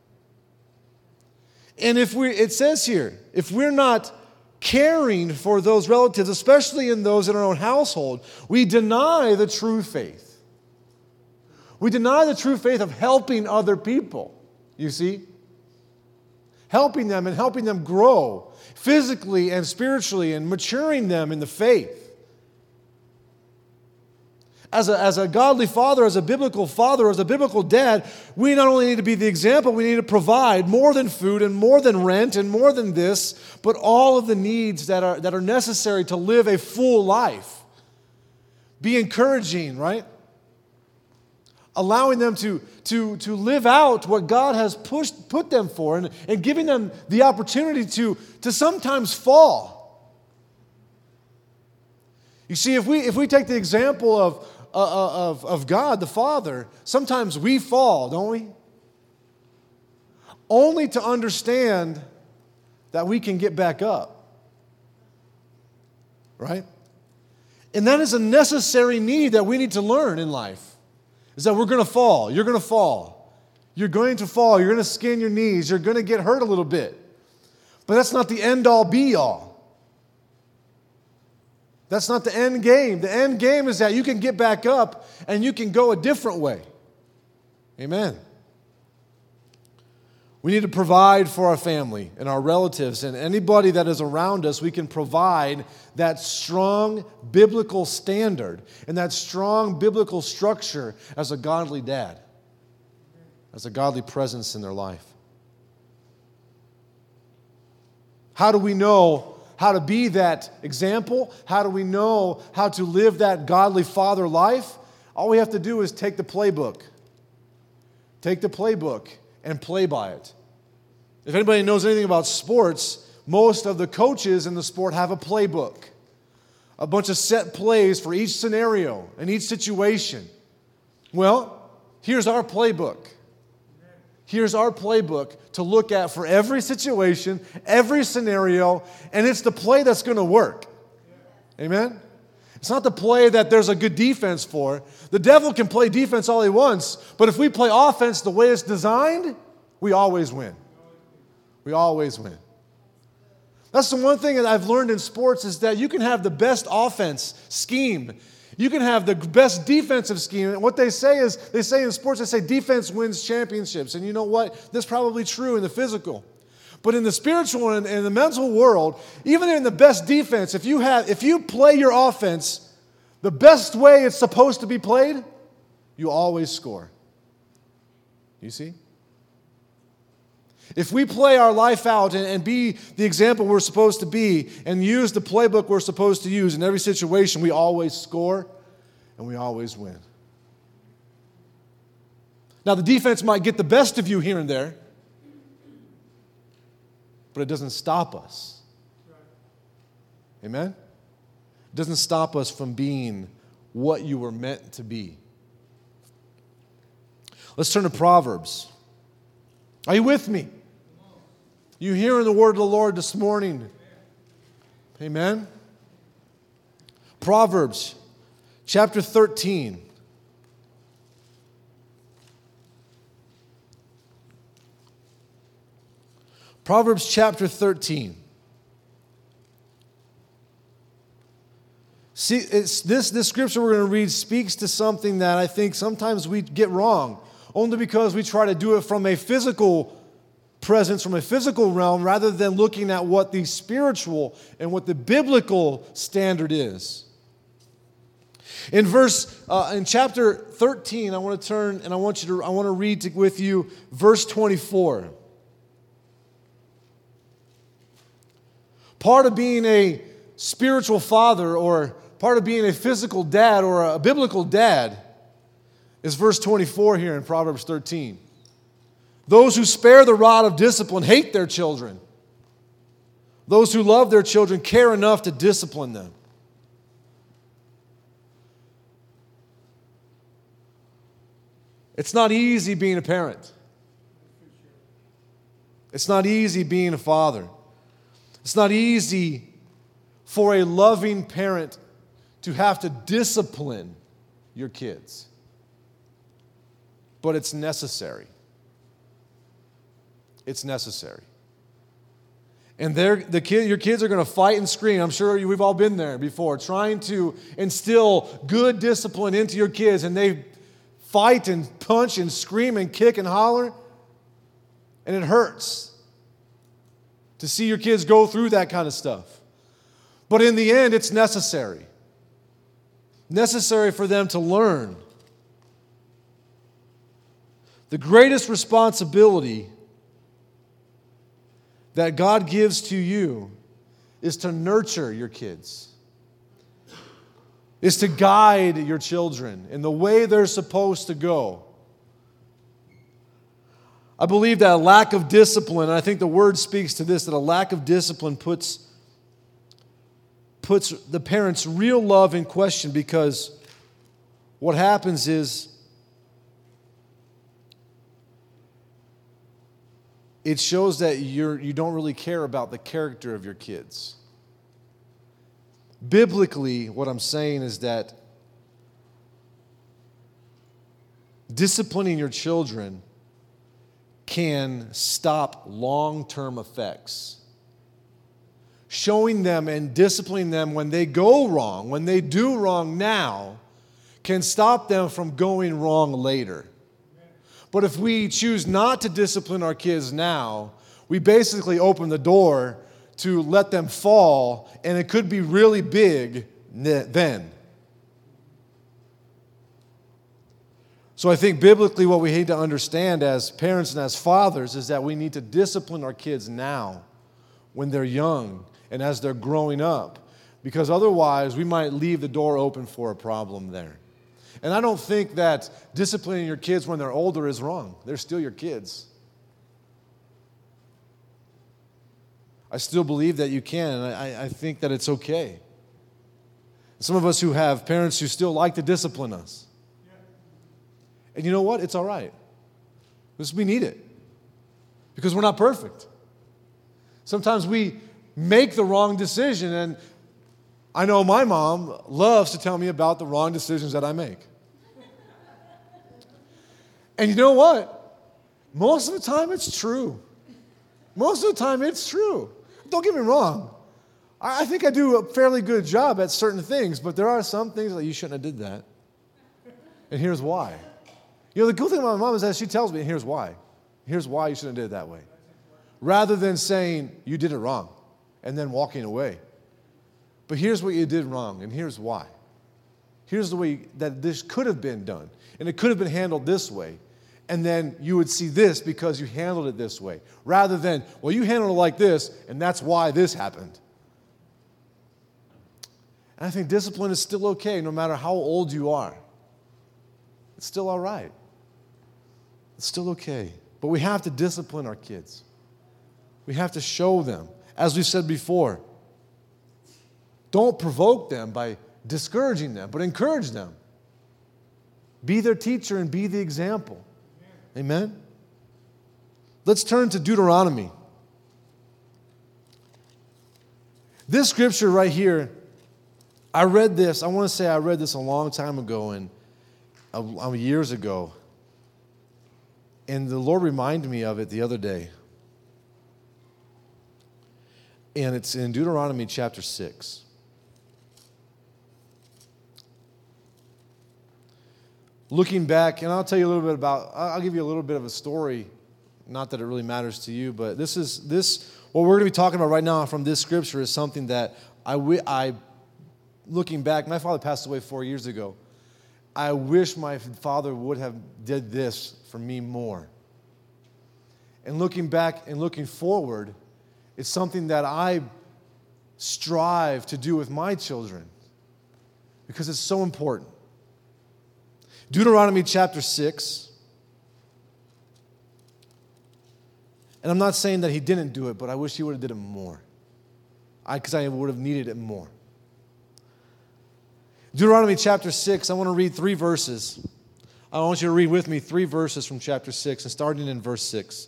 Speaker 2: And it says here, if we're not caring for those relatives, especially in those in our own household, we deny the true faith. We deny the true faith of helping other people, you see? Helping them and helping them grow physically and spiritually and maturing them in the faith. As a godly father, as a biblical father, as a biblical dad, we not only need to be the example, we need to provide more than food and more than rent and more than this, but all of the needs that are necessary to live a full life. Be encouraging, right? Allowing them to live out what God has put them for and giving them the opportunity to sometimes fall. You see, if we take the example of God, the Father, sometimes we fall, don't we? Only to understand that we can get back up. Right? And that is a necessary need that we need to learn in life. Is that we're going to fall. You're going to fall. You're going to fall. You're going to skin your knees. You're going to get hurt a little bit. But that's not the end-all, be-all. That's not the end game. The end game is that you can get back up and you can go a different way. Amen. We need to provide for our family and our relatives and anybody that is around us. We can provide that strong biblical standard and that strong biblical structure as a godly dad, as a godly presence in their life. How do we know how to be that example? How do we know how to live that godly father life? All we have to do is take the playbook. Take the playbook and play by it. If anybody knows anything about sports, most of the coaches in the sport have a playbook. A bunch of set plays for each scenario and each situation. Well, here's our playbook. Here's our playbook to look at for every situation, every scenario, and it's the play that's going to work. Amen? It's not the play that there's a good defense for. The devil can play defense all he wants, but if we play offense the way it's designed, we always win. We always win. That's the one thing that I've learned in sports is that you can have the best offense scheme. You can have the best defensive scheme. And what they say in sports, they say defense wins championships. And you know what? That's probably true in the physical. But in the spiritual and in the mental world, even in the best defense, if you play your offense the best way it's supposed to be played, you always score. You see? If we play our life out and be the example we're supposed to be and use the playbook we're supposed to use in every situation, we always score and we always win. Now, the defense might get the best of you here and there, but it doesn't stop us. Amen? It doesn't stop us from being what you were meant to be. Let's turn to Proverbs. Are you with me? You hearing the word of the Lord this morning? Amen? Proverbs chapter 13. Proverbs chapter 13. See, this scripture we're going to read speaks to something that I think sometimes we get wrong, only because we try to do it from a physical presence, from a physical realm, rather than looking at what the spiritual and what the biblical standard is. In chapter 13, I want to turn and I want to read with you verse 24. Part of being a spiritual father or part of being a physical dad or a biblical dad is verse 24 here in Proverbs 13. Those who spare the rod of discipline hate their children. Those who love their children care enough to discipline them. It's not easy being a parent. It's not easy being a father. It's not easy for a loving parent to have to discipline your kids. But it's necessary. It's necessary. And your kids are going to fight and scream. I'm sure we've all been there before, trying to instill good discipline into your kids, and they fight and punch and scream and kick and holler, and it hurts to see your kids go through that kind of stuff. But in the end, it's necessary. Necessary for them to learn. The greatest responsibility that God gives to you is to nurture your kids, is to guide your children in the way they're supposed to go. I believe that a lack of discipline, and I think the word speaks to this, that a lack of discipline puts the parents' real love in question, because what happens is it shows that you don't really care about the character of your kids. Biblically, what I'm saying is that disciplining your children can stop long-term effects. Showing them and disciplining them when they go wrong, when they do wrong now, can stop them from going wrong later. But if we choose not to discipline our kids now, we basically open the door to let them fall, and it could be really big then. So I think biblically what we need to understand as parents and as fathers is that we need to discipline our kids now when they're young and as they're growing up, because otherwise we might leave the door open for a problem there. And I don't think that disciplining your kids when they're older is wrong. They're still your kids. I still believe that you can, and I think that it's okay. Some of us who have parents who still like to discipline us. And you know what? It's all right. Because we need it. Because we're not perfect. Sometimes we make the wrong decision, and I know my mom loves to tell me about the wrong decisions that I make. And you know what? Most of the time it's true. Most of the time it's true. Don't get me wrong. I think I do a fairly good job at certain things, but there are some things that you shouldn't have did that. And here's why. You know, the cool thing about my mom is that she tells me, and here's why. Here's why you shouldn't have did it that way. Rather than saying, you did it wrong, and then walking away. But here's what you did wrong, and here's why. Here's the way that this could have been done, and it could have been handled this way. And then you would see this because you handled it this way. Rather than, well, you handled it like this, and that's why this happened. And I think discipline is still okay no matter how old you are. It's still all right. It's still okay. But we have to discipline our kids. We have to show them. As we said before, don't provoke them by discouraging them, but encourage them. Be their teacher and be the example. Amen? Let's turn to Deuteronomy. This scripture right here, I read this. I want to say I read this a long time ago, and years ago. And the Lord reminded me of it the other day. And it's in Deuteronomy chapter 6. Looking back, and I'll tell you a little bit I'll give you a little bit of a story. Not that it really matters to you, but what we're going to be talking about right now from this scripture is something that looking back, my father passed away 4 years ago. I wish my father would have did this for me more. And looking back and looking forward, it's something that I strive to do with my children because it's so important. Deuteronomy chapter 6. And I'm not saying that he didn't do it, but I wish he would have did it more. Because I would have needed it more. Deuteronomy chapter 6, I want to read 3 verses. I want you to read with me 3 verses from chapter 6, and starting in verse 6.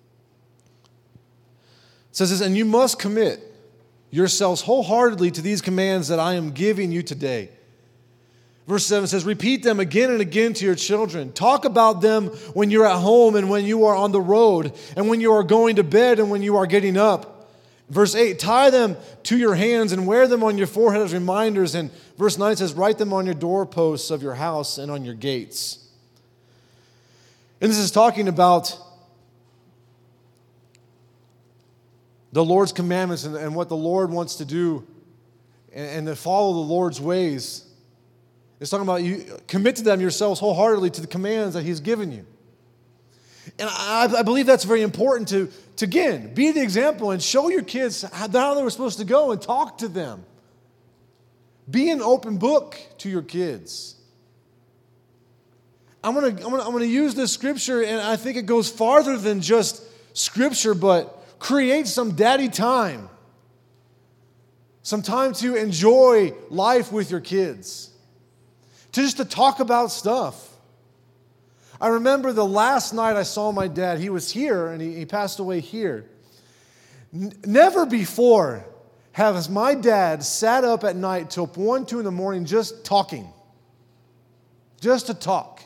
Speaker 2: It says this, and you must commit yourselves wholeheartedly to these commands that I am giving you today. Verse 7 says, repeat them again and again to your children. Talk about them when you're at home and when you are on the road and when you are going to bed and when you are getting up. Verse 8, tie them to your hands and wear them on your forehead as reminders. And verse 9 says, write them on your doorposts of your house and on your gates. And this is talking about the Lord's commandments and what the Lord wants to do and to follow the Lord's ways. It's talking about you commit to them yourselves wholeheartedly to the commands that He's given you. And I believe that's very important to again, be the example and show your kids how they were supposed to go and talk to them. Be an open book to your kids. I'm gonna use this scripture, and I think it goes farther than just scripture, but create some daddy time. Some time to enjoy life with your kids. To talk about stuff. I remember the last night I saw my dad. He was here, and he passed away here. Never before has my dad sat up at night till 1, 2 in the morning just talking. Just to talk.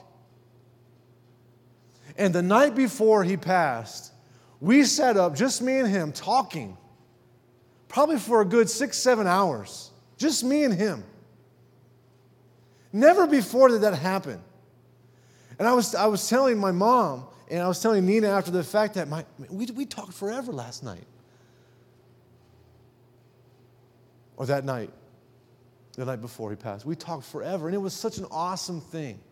Speaker 2: And the night before he passed, we sat up, just me and him, talking. Probably for a good 6, 7 hours. Just me and him. Never before did that happen. And I was telling my mom, and I was telling Nina after the fact that we talked forever last night. Or that night, the night before he passed. We talked forever, and it was such an awesome thing.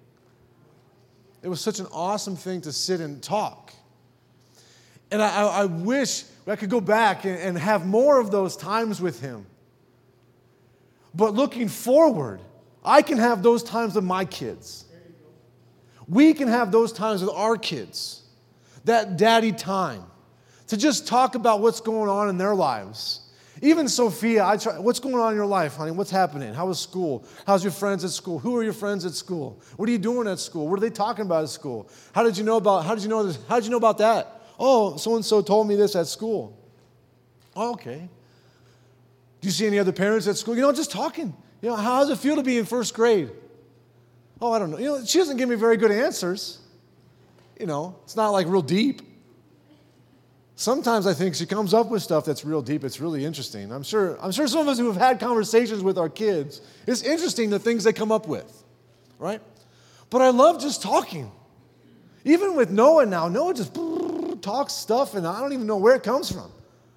Speaker 2: It was such an awesome thing to sit and talk. And I wish I could go back and have more of those times with Him. But looking forward, I can have those times with my kids. We can have those times with our kids. That daddy time. To just talk about what's going on in their lives. Even Sophia, what's going on in your life, honey? What's happening? How was school? How's your friends at school? Who are your friends at school? What are you doing at school? What are they talking about at school? How did you know about that? Oh, so-and-so told me this at school. Oh, okay. Do you see any other parents at school? Just talking. How does it feel to be in first grade? Oh, I don't know. She doesn't give me very good answers. It's not like real deep. Sometimes I think she comes up with stuff that's real deep. It's really interesting. I'm sure some of us who have had conversations with our kids, it's interesting the things they come up with, right? But I love just talking. Even with Noah now, Noah just talks stuff and I don't even know where it comes from.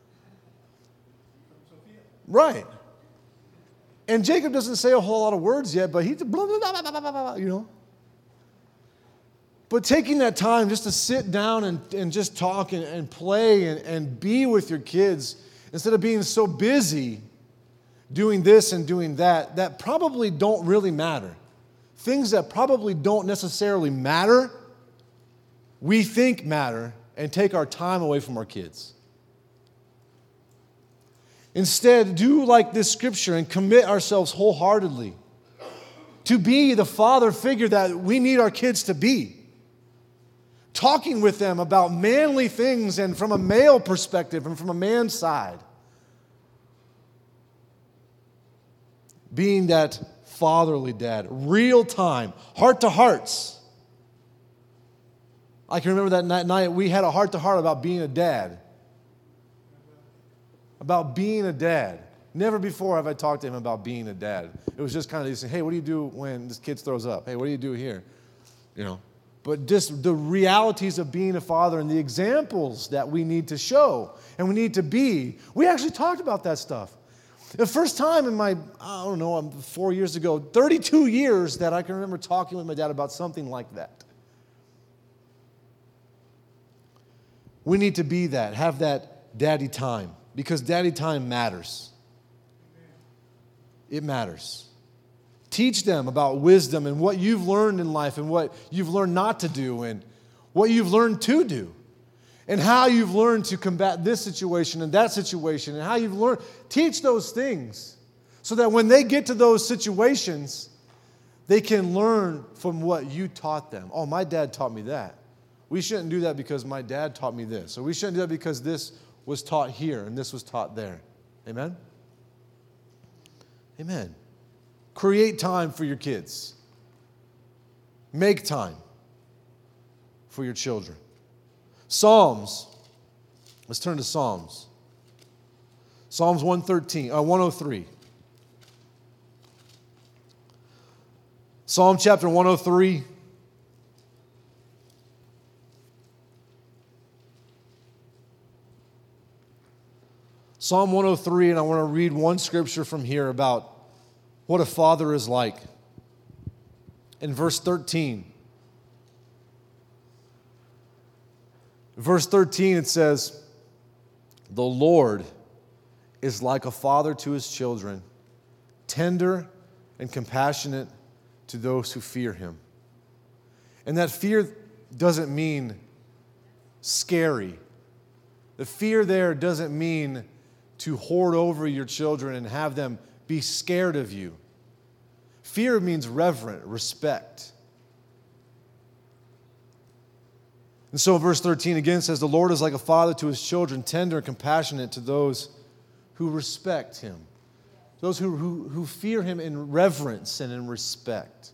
Speaker 2: Right. And Jacob doesn't say a whole lot of words yet, but he blah, blah, blah, blah, blah, blah, But taking that time just to sit down and just talk and play and be with your kids instead of being so busy doing this and doing that probably don't really matter. Things that probably don't necessarily matter, we think matter and take our time away from our kids. Instead, do like this scripture and commit ourselves wholeheartedly to be the father figure that we need our kids to be. Talking with them about manly things and from a male perspective and from a man's side. Being that fatherly dad, real time, heart to hearts. I can remember that night we had a heart to heart about being a dad. About being a dad. Never before have I talked to him about being a dad. It was just kind of saying, hey, what do you do when this kid throws up? Hey, what do you do here? But just the realities of being a father and the examples that we need to show and we need to be. We actually talked about that stuff. The first time in my, 4 years ago, 32 years that I can remember talking with my dad about something like that. We need to be that, have that daddy time, because daddy time matters. It matters. Teach them about wisdom and what you've learned in life and what you've learned not to do and what you've learned to do and how you've learned to combat this situation and that situation and how you've learned. Teach those things so that when they get to those situations, they can learn from what you taught them. Oh, my dad taught me that. We shouldn't do that because my dad taught me this. Or we shouldn't do that because this was taught here and this was taught there. Amen? Amen. Create time for your kids. Make time for your children. Psalms. Let's turn to Psalms. Psalms 103. Psalm chapter 103. Psalm 103, and I want to read one scripture from here about what a father is like. In verse 13. Verse 13 it says, "The Lord is like a father to his children, tender and compassionate to those who fear him." And that fear doesn't mean scary. The fear there doesn't mean to hoard over your children and have them be scared of you. Fear means reverent, respect. And so verse 13 again says, "The Lord is like a father to his children, tender and compassionate to those who respect him." Those who fear him in reverence and in respect.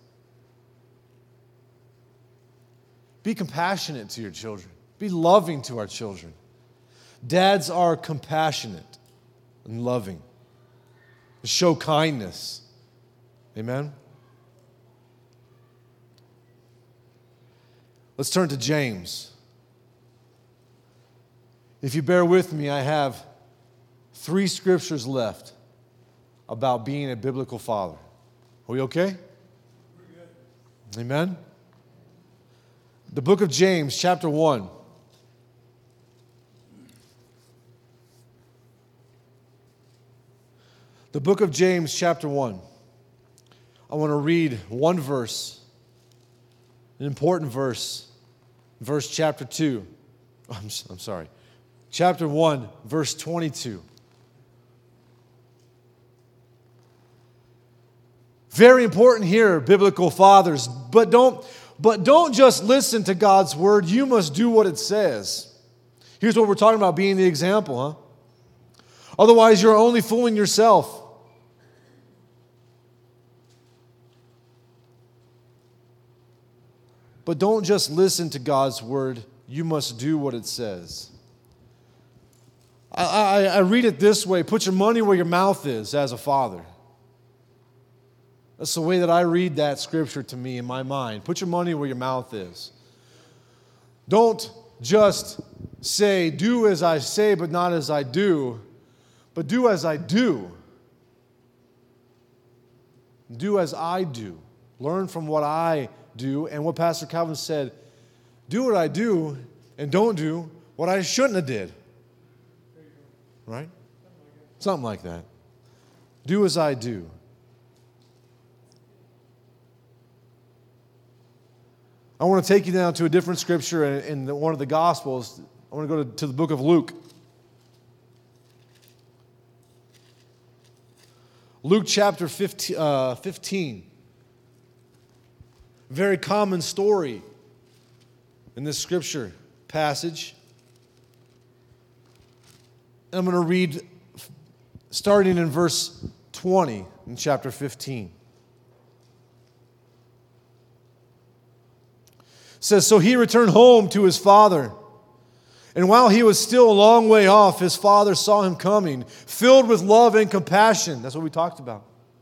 Speaker 2: Be compassionate to your children. Be loving to our children. Dads are compassionate and loving. Show kindness. Amen? Let's turn to James. If you bear with me, I have 3 scriptures left about being a biblical father. Are we okay? Amen? The book of James, chapter 1. The book of James, chapter 1. I want to read one verse, an important verse, verse chapter 2. I'm sorry. Chapter 1, verse 22. Very important here, biblical fathers. But don't just listen to God's word. You must do what it says. Here's what we're talking about, being the example, huh? Otherwise, you're only fooling yourself. But don't just listen to God's word. You must do what it says. I read it this way. Put your money where your mouth is as a father. That's the way that I read that scripture to me in my mind. Put your money where your mouth is. Don't just say, do as I say, but not as I do. But do as I do. Do as I do. Learn from what I do. And what Pastor Calvin said, do what I do and don't do what I shouldn't have did. Right? Something like that. Do as I do. I want to take you now to a different scripture in one of the Gospels. I want to go to the book of Luke. Luke chapter 15. Very common story in this scripture passage. And I'm going to read starting in verse 20 in chapter 15. It says, so he returned home to his father. And while he was still a long way off, his father saw him coming, filled with love and compassion. That's what we talked about.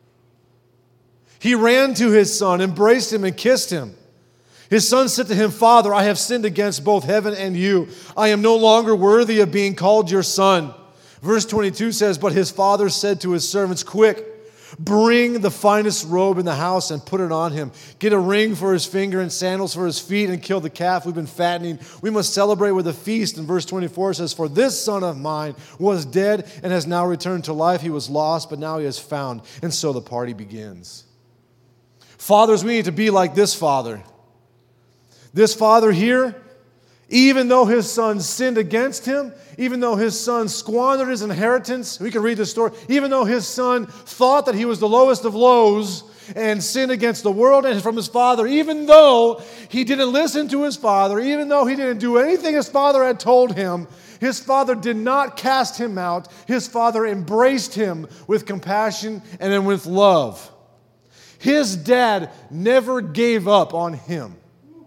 Speaker 2: He ran to his son, embraced him, and kissed him. His son said to him, Father, I have sinned against both heaven and you. I am no longer worthy of being called your son. Verse 22 says, but his father said to his servants, quick, bring the finest robe in the house and put it on him. Get a ring for his finger and sandals for his feet and kill the calf we've been fattening. We must celebrate with a feast. And verse 24 says, for this son of mine was dead and has now returned to life. He was lost, but now he is found. And so the party begins. Fathers, we need to be like this father. This father here, even though his son sinned against him, even though his son squandered his inheritance, we can read the story, even though his son thought that he was the lowest of lows and sinned against the world and from his father, even though he didn't listen to his father, even though he didn't do anything his father had told him, his father did not cast him out. His father embraced him with compassion and then with love. His dad never gave up on him.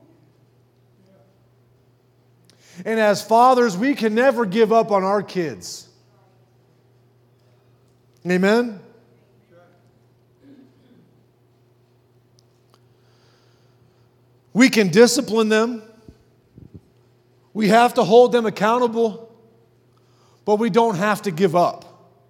Speaker 2: And as fathers, we can never give up on our kids. Amen? We can discipline them. We have to hold them accountable, but we don't have to give up.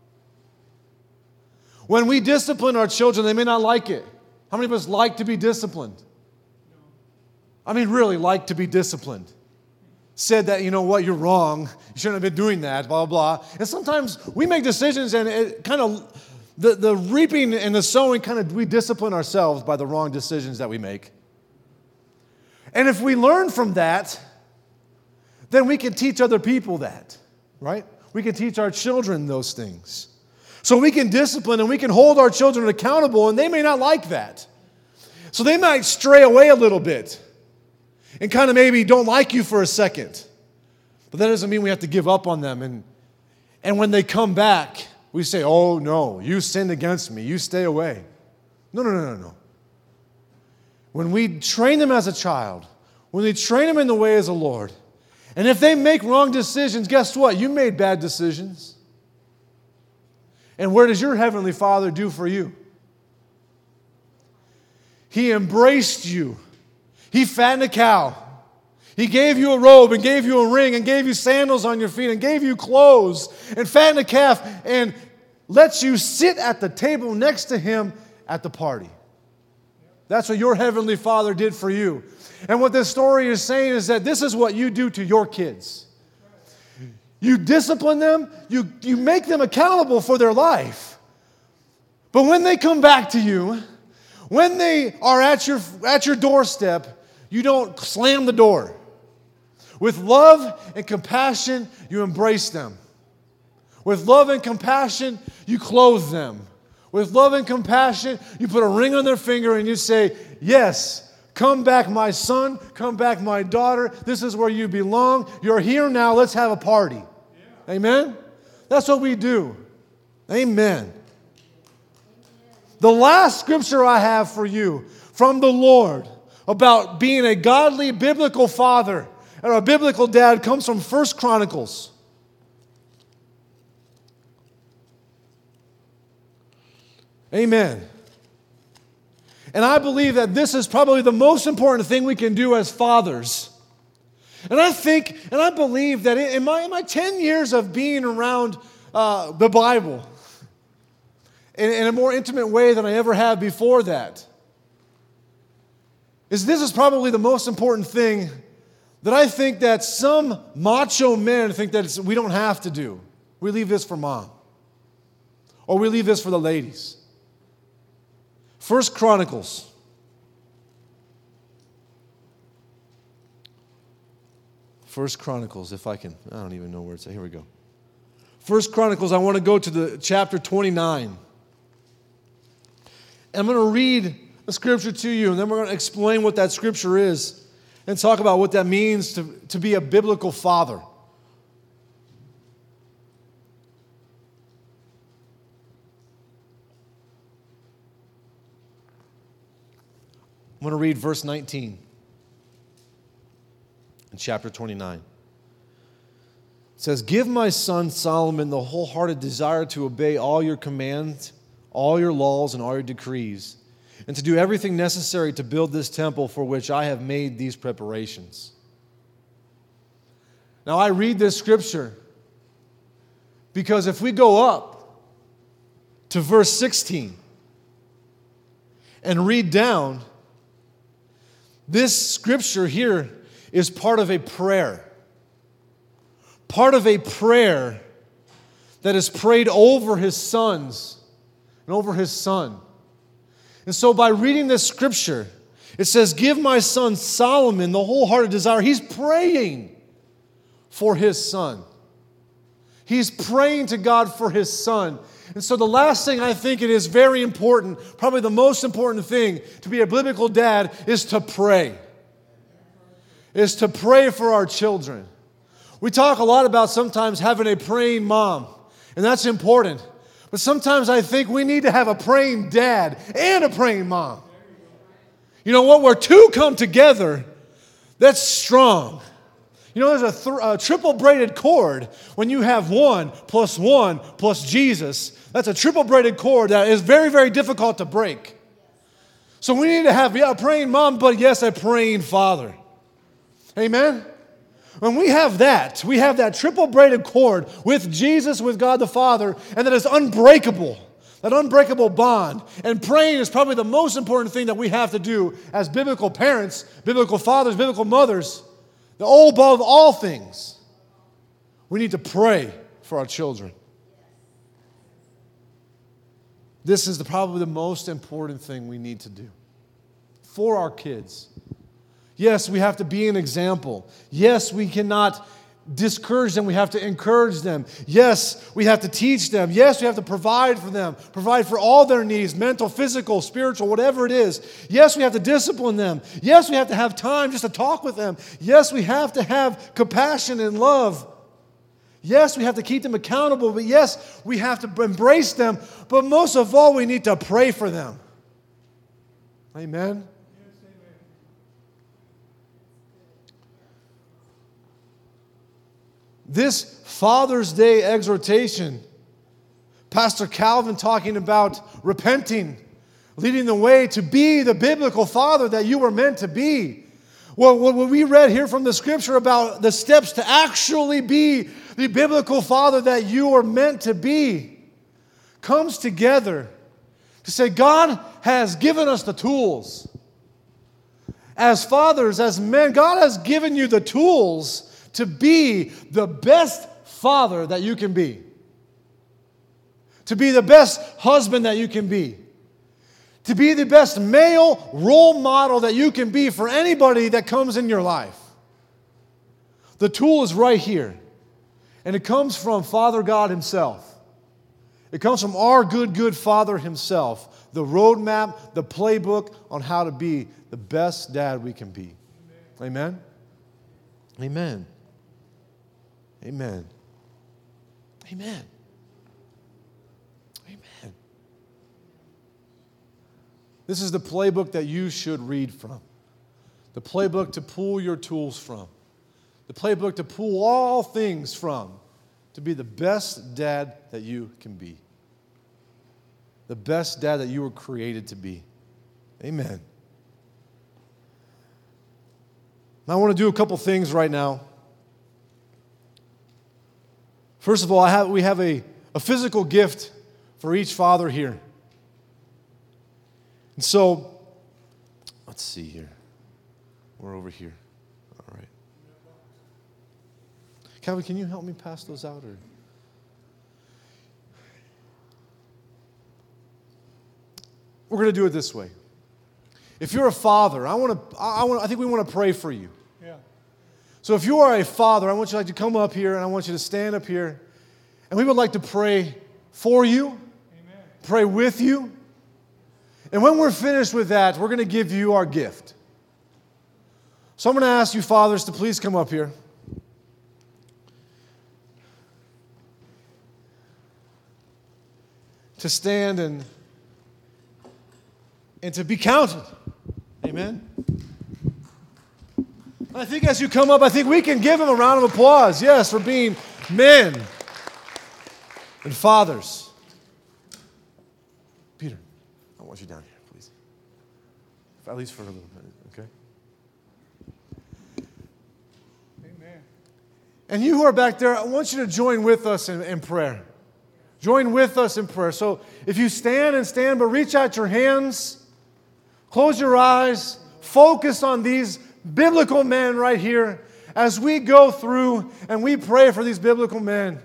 Speaker 2: When we discipline our children, they may not like it. How many of us like to be disciplined? I mean, really like to be disciplined. Said that, you know what, you're wrong. You shouldn't have been doing that, blah, blah, blah. And sometimes we make decisions and it kind of, the reaping and the sowing we discipline ourselves by the wrong decisions that we make. And if we learn from that, then we can teach other people that, right? We can teach our children those things. So we can discipline and we can hold our children accountable, and they may not like that. So they might stray away a little bit and kind of maybe don't like you for a second. But that doesn't mean we have to give up on them. And when they come back, we say, oh no, you sinned against me. You stay away. No. When we train them as a child, when we train them in the way of the Lord, and if they make wrong decisions, guess what? You made bad decisions. And where does your Heavenly Father do for you? He embraced you. He fattened a cow. He gave you a robe and gave you a ring and gave you sandals on your feet and gave you clothes and fattened a calf and lets you sit at the table next to Him at the party. That's what your Heavenly Father did for you. And what this story is saying is that this is what you do to your kids. You discipline them, you make them accountable for their life. But when they come back to you, when they are at your doorstep, you don't slam the door. With love and compassion, you embrace them. With love and compassion, you clothe them. With love and compassion, you put a ring on their finger and you say, yes, come back, my son. Come back, my daughter. This is where you belong. You're here now. Let's have a party. Yeah. Amen? That's what we do. Amen. The last scripture I have for you from the Lord about being a godly biblical father and a biblical dad comes from 1 Chronicles. Amen. And I believe that this is probably the most important thing we can do as fathers. And I think, and I believe that in my 10 years of being around the Bible, in a more intimate way than I ever have before that, this is probably the most important thing that I think that some macho men think that we don't have to do. We leave this for mom. Or we leave this for the ladies. 1 Chronicles. First Chronicles, if I can. I don't even know where it's at. Here we go. 1 Chronicles, I want to go to the chapter 29. And I'm going to read a scripture to you, and then we're going to explain what that scripture is and talk about what that means to be a biblical father. I'm going to read verse 19 in chapter 29. It says, "Give my son Solomon the wholehearted desire to obey all your commands, all your laws, and all your decrees, and to do everything necessary to build this temple for which I have made these preparations." Now I read this scripture because if we go up to verse 16 and read down, this scripture here is part of a prayer. Part of a prayer that is prayed over his sons and over his son. And so by reading this scripture, it says, "Give my son Solomon the wholehearted desire." He's praying for his son. He's praying to God for his son. And so the last thing I think it is very important, probably the most important thing to be a biblical dad is to pray. Is to pray for our children. We talk a lot about sometimes having a praying mom, and that's important. But sometimes I think we need to have a praying dad and a praying mom. You know what? Where two come together, that's strong. You know, there's a triple braided cord. When you have one plus Jesus, that's a triple braided cord that is very, very difficult to break. So we need to have a praying mom, but yes, a praying father. Amen? When we have that triple braided cord with Jesus, with God the Father, and that is unbreakable, that unbreakable bond. And praying is probably the most important thing that we have to do as biblical parents, biblical fathers, biblical mothers. Above all things, we need to pray for our children. This is probably the most important thing we need to do for our kids. Yes, we have to be an example. Yes, we cannot discourage them. We have to encourage them. Yes, we have to teach them. Yes, we have to provide for them. Provide for all their needs, mental, physical, spiritual, whatever it is. Yes, we have to discipline them. Yes, we have to have time just to talk with them. Yes, we have to have compassion and love. Yes, we have to keep them accountable. But yes, we have to embrace them. But most of all, we need to pray for them. Amen? This Father's Day exhortation, Pastor Calvin talking about repenting, leading the way to be the biblical father that you were meant to be. Well, what we read here from the scripture about the steps to actually be the biblical father that you are meant to be comes together to say God has given us the tools. As fathers, as men, God has given you the tools to be the best father that you can be. to be the best husband that you can be, to be the best male role model that you can be for anybody that comes in your life. The tool is right here, and it comes from Father God Himself. It comes from our good Father Himself, the roadmap, the playbook on how to be the best dad we can be. Amen? Amen. Amen. Amen. Amen. This is the playbook that you should read from. The playbook to pull your tools from. The playbook to pull all things from. To be the best dad that you can be. The best dad that you were created to be. Amen. Now, I want to do a couple things right now. First of all, we have a physical gift for each father here. And so, let's see here. We're over here. All right. Calvin, can you help me pass those out? Or? We're going to do it this way. If you're a father, I think we want to pray for you.
Speaker 1: Yeah.
Speaker 2: So if you are a father, I want you to come up here and I want you to stand up here. And we would like to pray for you,
Speaker 1: Amen.
Speaker 2: Pray with you. And when we're finished with that, we're going to give you our gift. So I'm going to ask you fathers to please come up here. To stand and to be counted. Amen. I think as you come up, I think we can give them a round of applause, yes, for being men and fathers. Peter, I want you down here, please. At least for a little minute, okay?
Speaker 1: Amen.
Speaker 2: And you who are back there, I want you to join with us in prayer. Join with us in prayer. So if you stand, but reach out your hands, close your eyes, focus on these biblical men right here as we go through and we pray for these biblical men.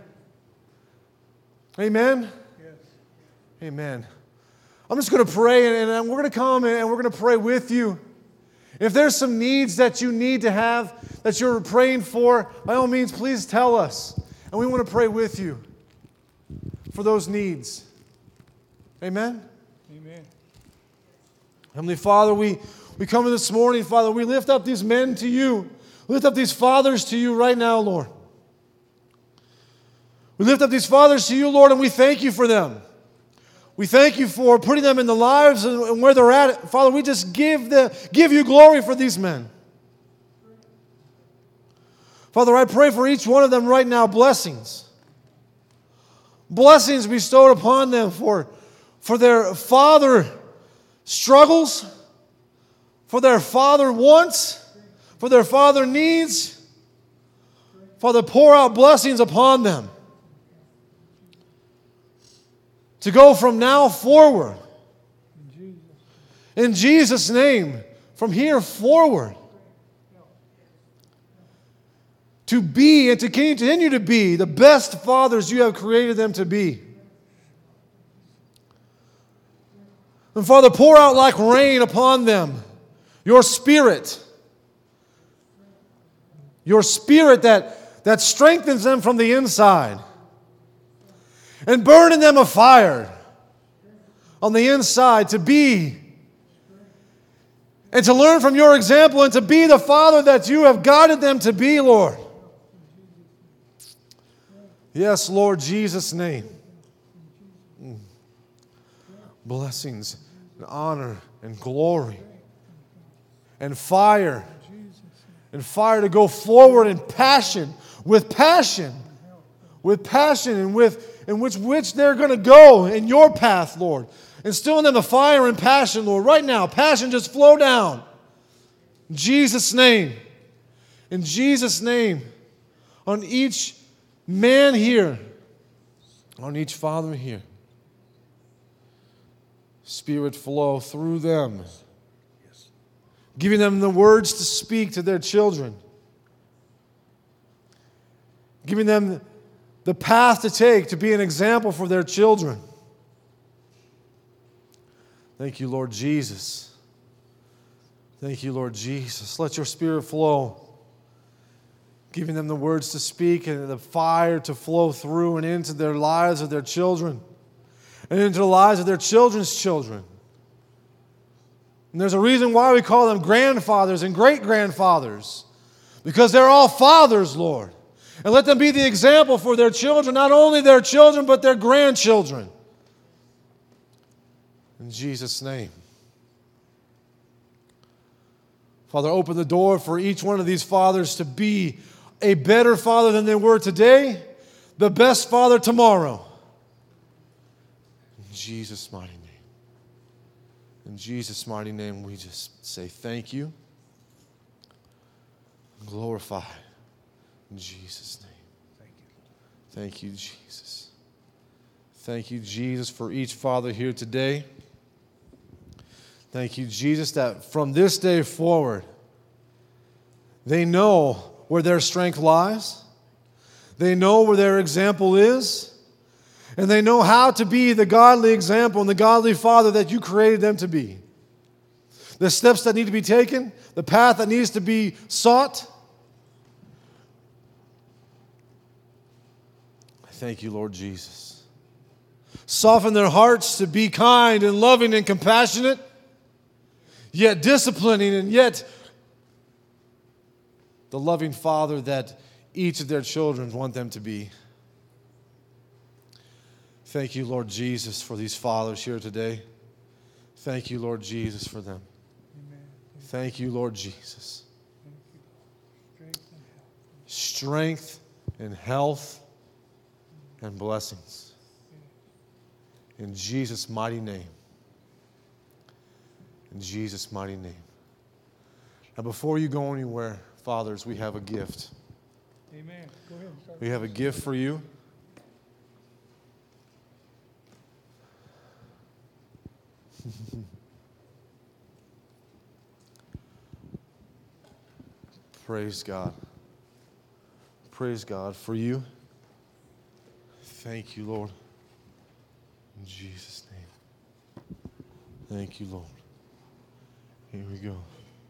Speaker 2: Amen?
Speaker 1: Yes.
Speaker 2: Amen. I'm just going to pray and we're going to come and we're going to pray with you. If there's some needs that you need to have, that you're praying for, by all means, please tell us. And we want to pray with you for those needs. Amen?
Speaker 1: Amen.
Speaker 2: Heavenly Father, we come in this morning, Father, we lift up these men to you. We lift up these fathers to you right now, Lord. We lift up these fathers to you, Lord, and we thank you for them. We thank you for putting them in the lives and where they're at. Father, we just give you glory for these men. Father, I pray for each one of them right now, blessings. Blessings bestowed upon them for their father struggles, for their father wants, for their father needs. Father, pour out blessings upon them. To go from now forward. In Jesus' name, from here forward. To be and to continue to be the best fathers you have created them to be. And Father, pour out like rain upon them your Spirit. Your Spirit that strengthens them from the inside. And burn in them a fire on the inside to be and to learn from your example and to be the father that you have guided them to be, Lord. Yes, Lord, Jesus' name. Blessings and honor and glory and fire. And fire to go forward in passion, with passion in which they're going to go in your path, Lord. Instill in them a fire and passion, Lord. Right now, passion just flow down. In Jesus' name. In Jesus' name. On each man here. On each father here. Spirit flow through them. Giving them the words to speak to their children. Giving them the path to take to be an example for their children. Thank you, Lord Jesus. Thank you, Lord Jesus. Let your Spirit flow, giving them the words to speak and the fire to flow through and into their lives of their children and into the lives of their children's children. And there's a reason why we call them grandfathers and great-grandfathers, because they're all fathers, Lord. And let them be the example for their children, not only their children, but their grandchildren. In Jesus' name. Father, open the door for each one of these fathers to be a better father than they were today, the best father tomorrow. In Jesus' mighty name. In Jesus' mighty name, we just say thank you. Glorify. In Jesus' name. Thank you, Jesus. Thank you, Jesus, for each father here today. Thank you, Jesus, that from this day forward, they know where their strength lies. They know where their example is. And they know how to be the godly example and the godly father that you created them to be. The steps that need to be taken, the path that needs to be sought. I thank you, Lord Jesus. Soften their hearts to be kind and loving and compassionate, yet disciplining and yet the loving father that each of their children want them to be. Thank you, Lord Jesus, for these fathers here today. Thank you, Lord Jesus, for them. Amen. Thank you, Lord Jesus. Strength and health and blessings. In Jesus' mighty name. In Jesus' mighty name. Now, before you go anywhere, fathers, we have a gift.
Speaker 1: Amen. Go ahead.
Speaker 2: We have a gift for you. Praise God. Praise God for you. Thank you, Lord. In Jesus' name. Thank you, Lord. Here we go.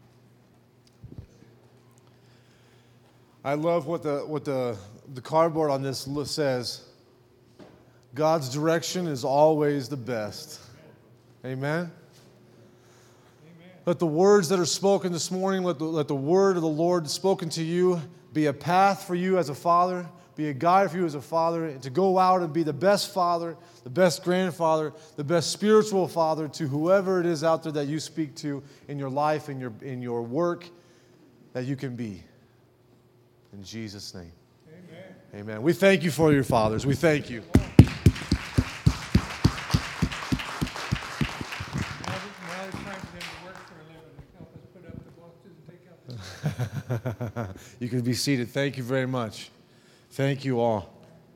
Speaker 2: I love what the cardboard on this list says. God's direction is always the best. Amen? Let the words that are spoken this morning, let the word of the Lord spoken to you be a path for you as a father, be a guide for you as a father, and to go out and be the best father, the best grandfather, the best spiritual father to whoever it is out there that you speak to in your life, in your work, that you can be. In Jesus' name. Amen. Amen. We thank you for your fathers. We thank you. You can be seated. Thank you very much. Thank you all.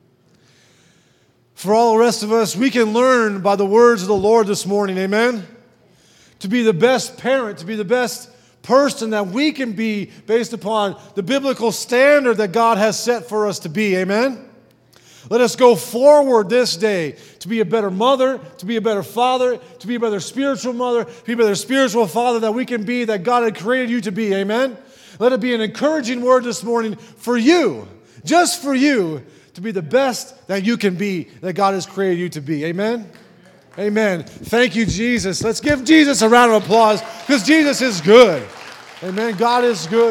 Speaker 2: For all the rest of us, we can learn by the words of the Lord this morning. Amen? To be the best parent, to be the best person that we can be based upon the biblical standard that God has set for us to be. Amen? Let us go forward this day to be a better mother, to be a better father, to be a better spiritual mother, to be a better spiritual father that we can be, that God had created you to be. Amen? Let it be an encouraging word this morning for you, just for you, to be the best that you can be, that God has created you to be. Amen? Amen. Thank you, Jesus. Let's give Jesus a round of applause because Jesus is good. Amen. God is good.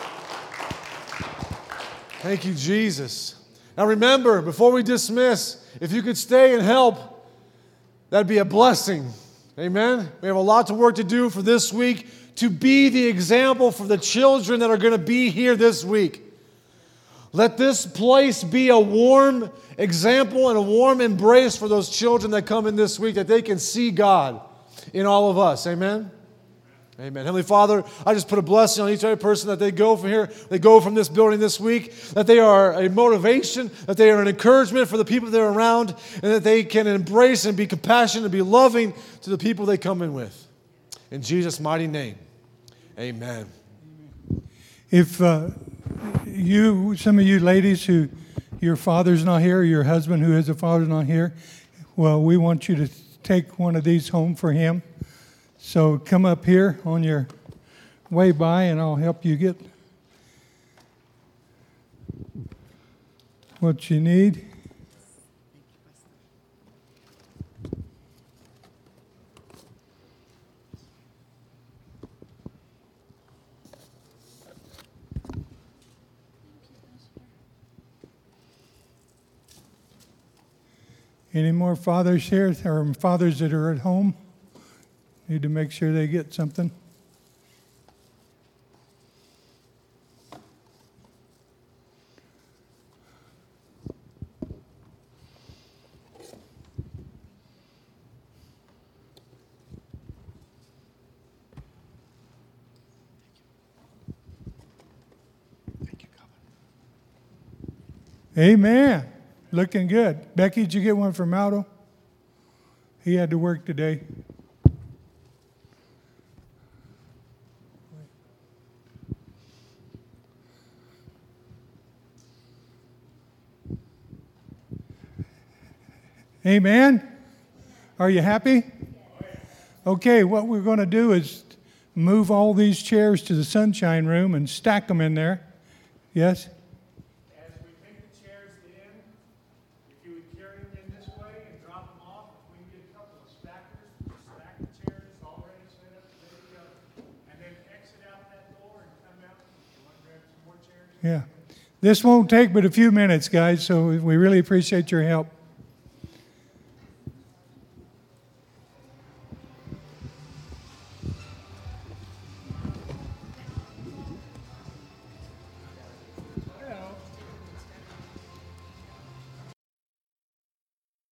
Speaker 2: Thank you, Jesus. Now remember, before we dismiss, if you could stay and help, that'd be a blessing. Amen. We have a lot of work to do for this week to be the example for the children that are going to be here this week. Let this place be a warm example and a warm embrace for those children that come in this week, that they can see God in all of us. Amen? Amen. Heavenly Father, I just put a blessing on each and every person that they go from here, they go from this building this week, that they are a motivation, that they are an encouragement for the people they're around, and that they can embrace and be compassionate and be loving to the people they come in with. In Jesus' mighty name, amen.
Speaker 1: If some of you ladies who your father's not here, or your husband who is a father's not here, well, we want you to take one of these home for him. So come up here on your way by and I'll help you get what you need. Any more fathers here, or fathers that are at home? Need to make sure they get something. Amen. Looking good. Becky, did you get one from Aldo? He had to work today. Amen. Are you happy? Okay, what we're going to do is move all these chairs to the sunshine room and stack them in there. Yes?
Speaker 3: As we take the chairs in, if you would carry them in this way and drop them off, if we can get a couple of stackers, stack the chairs already set up, ready to go. And then exit out that door and come out. You want to grab some more chairs?
Speaker 1: Yeah. This won't take but a few minutes, guys, so we really appreciate your help.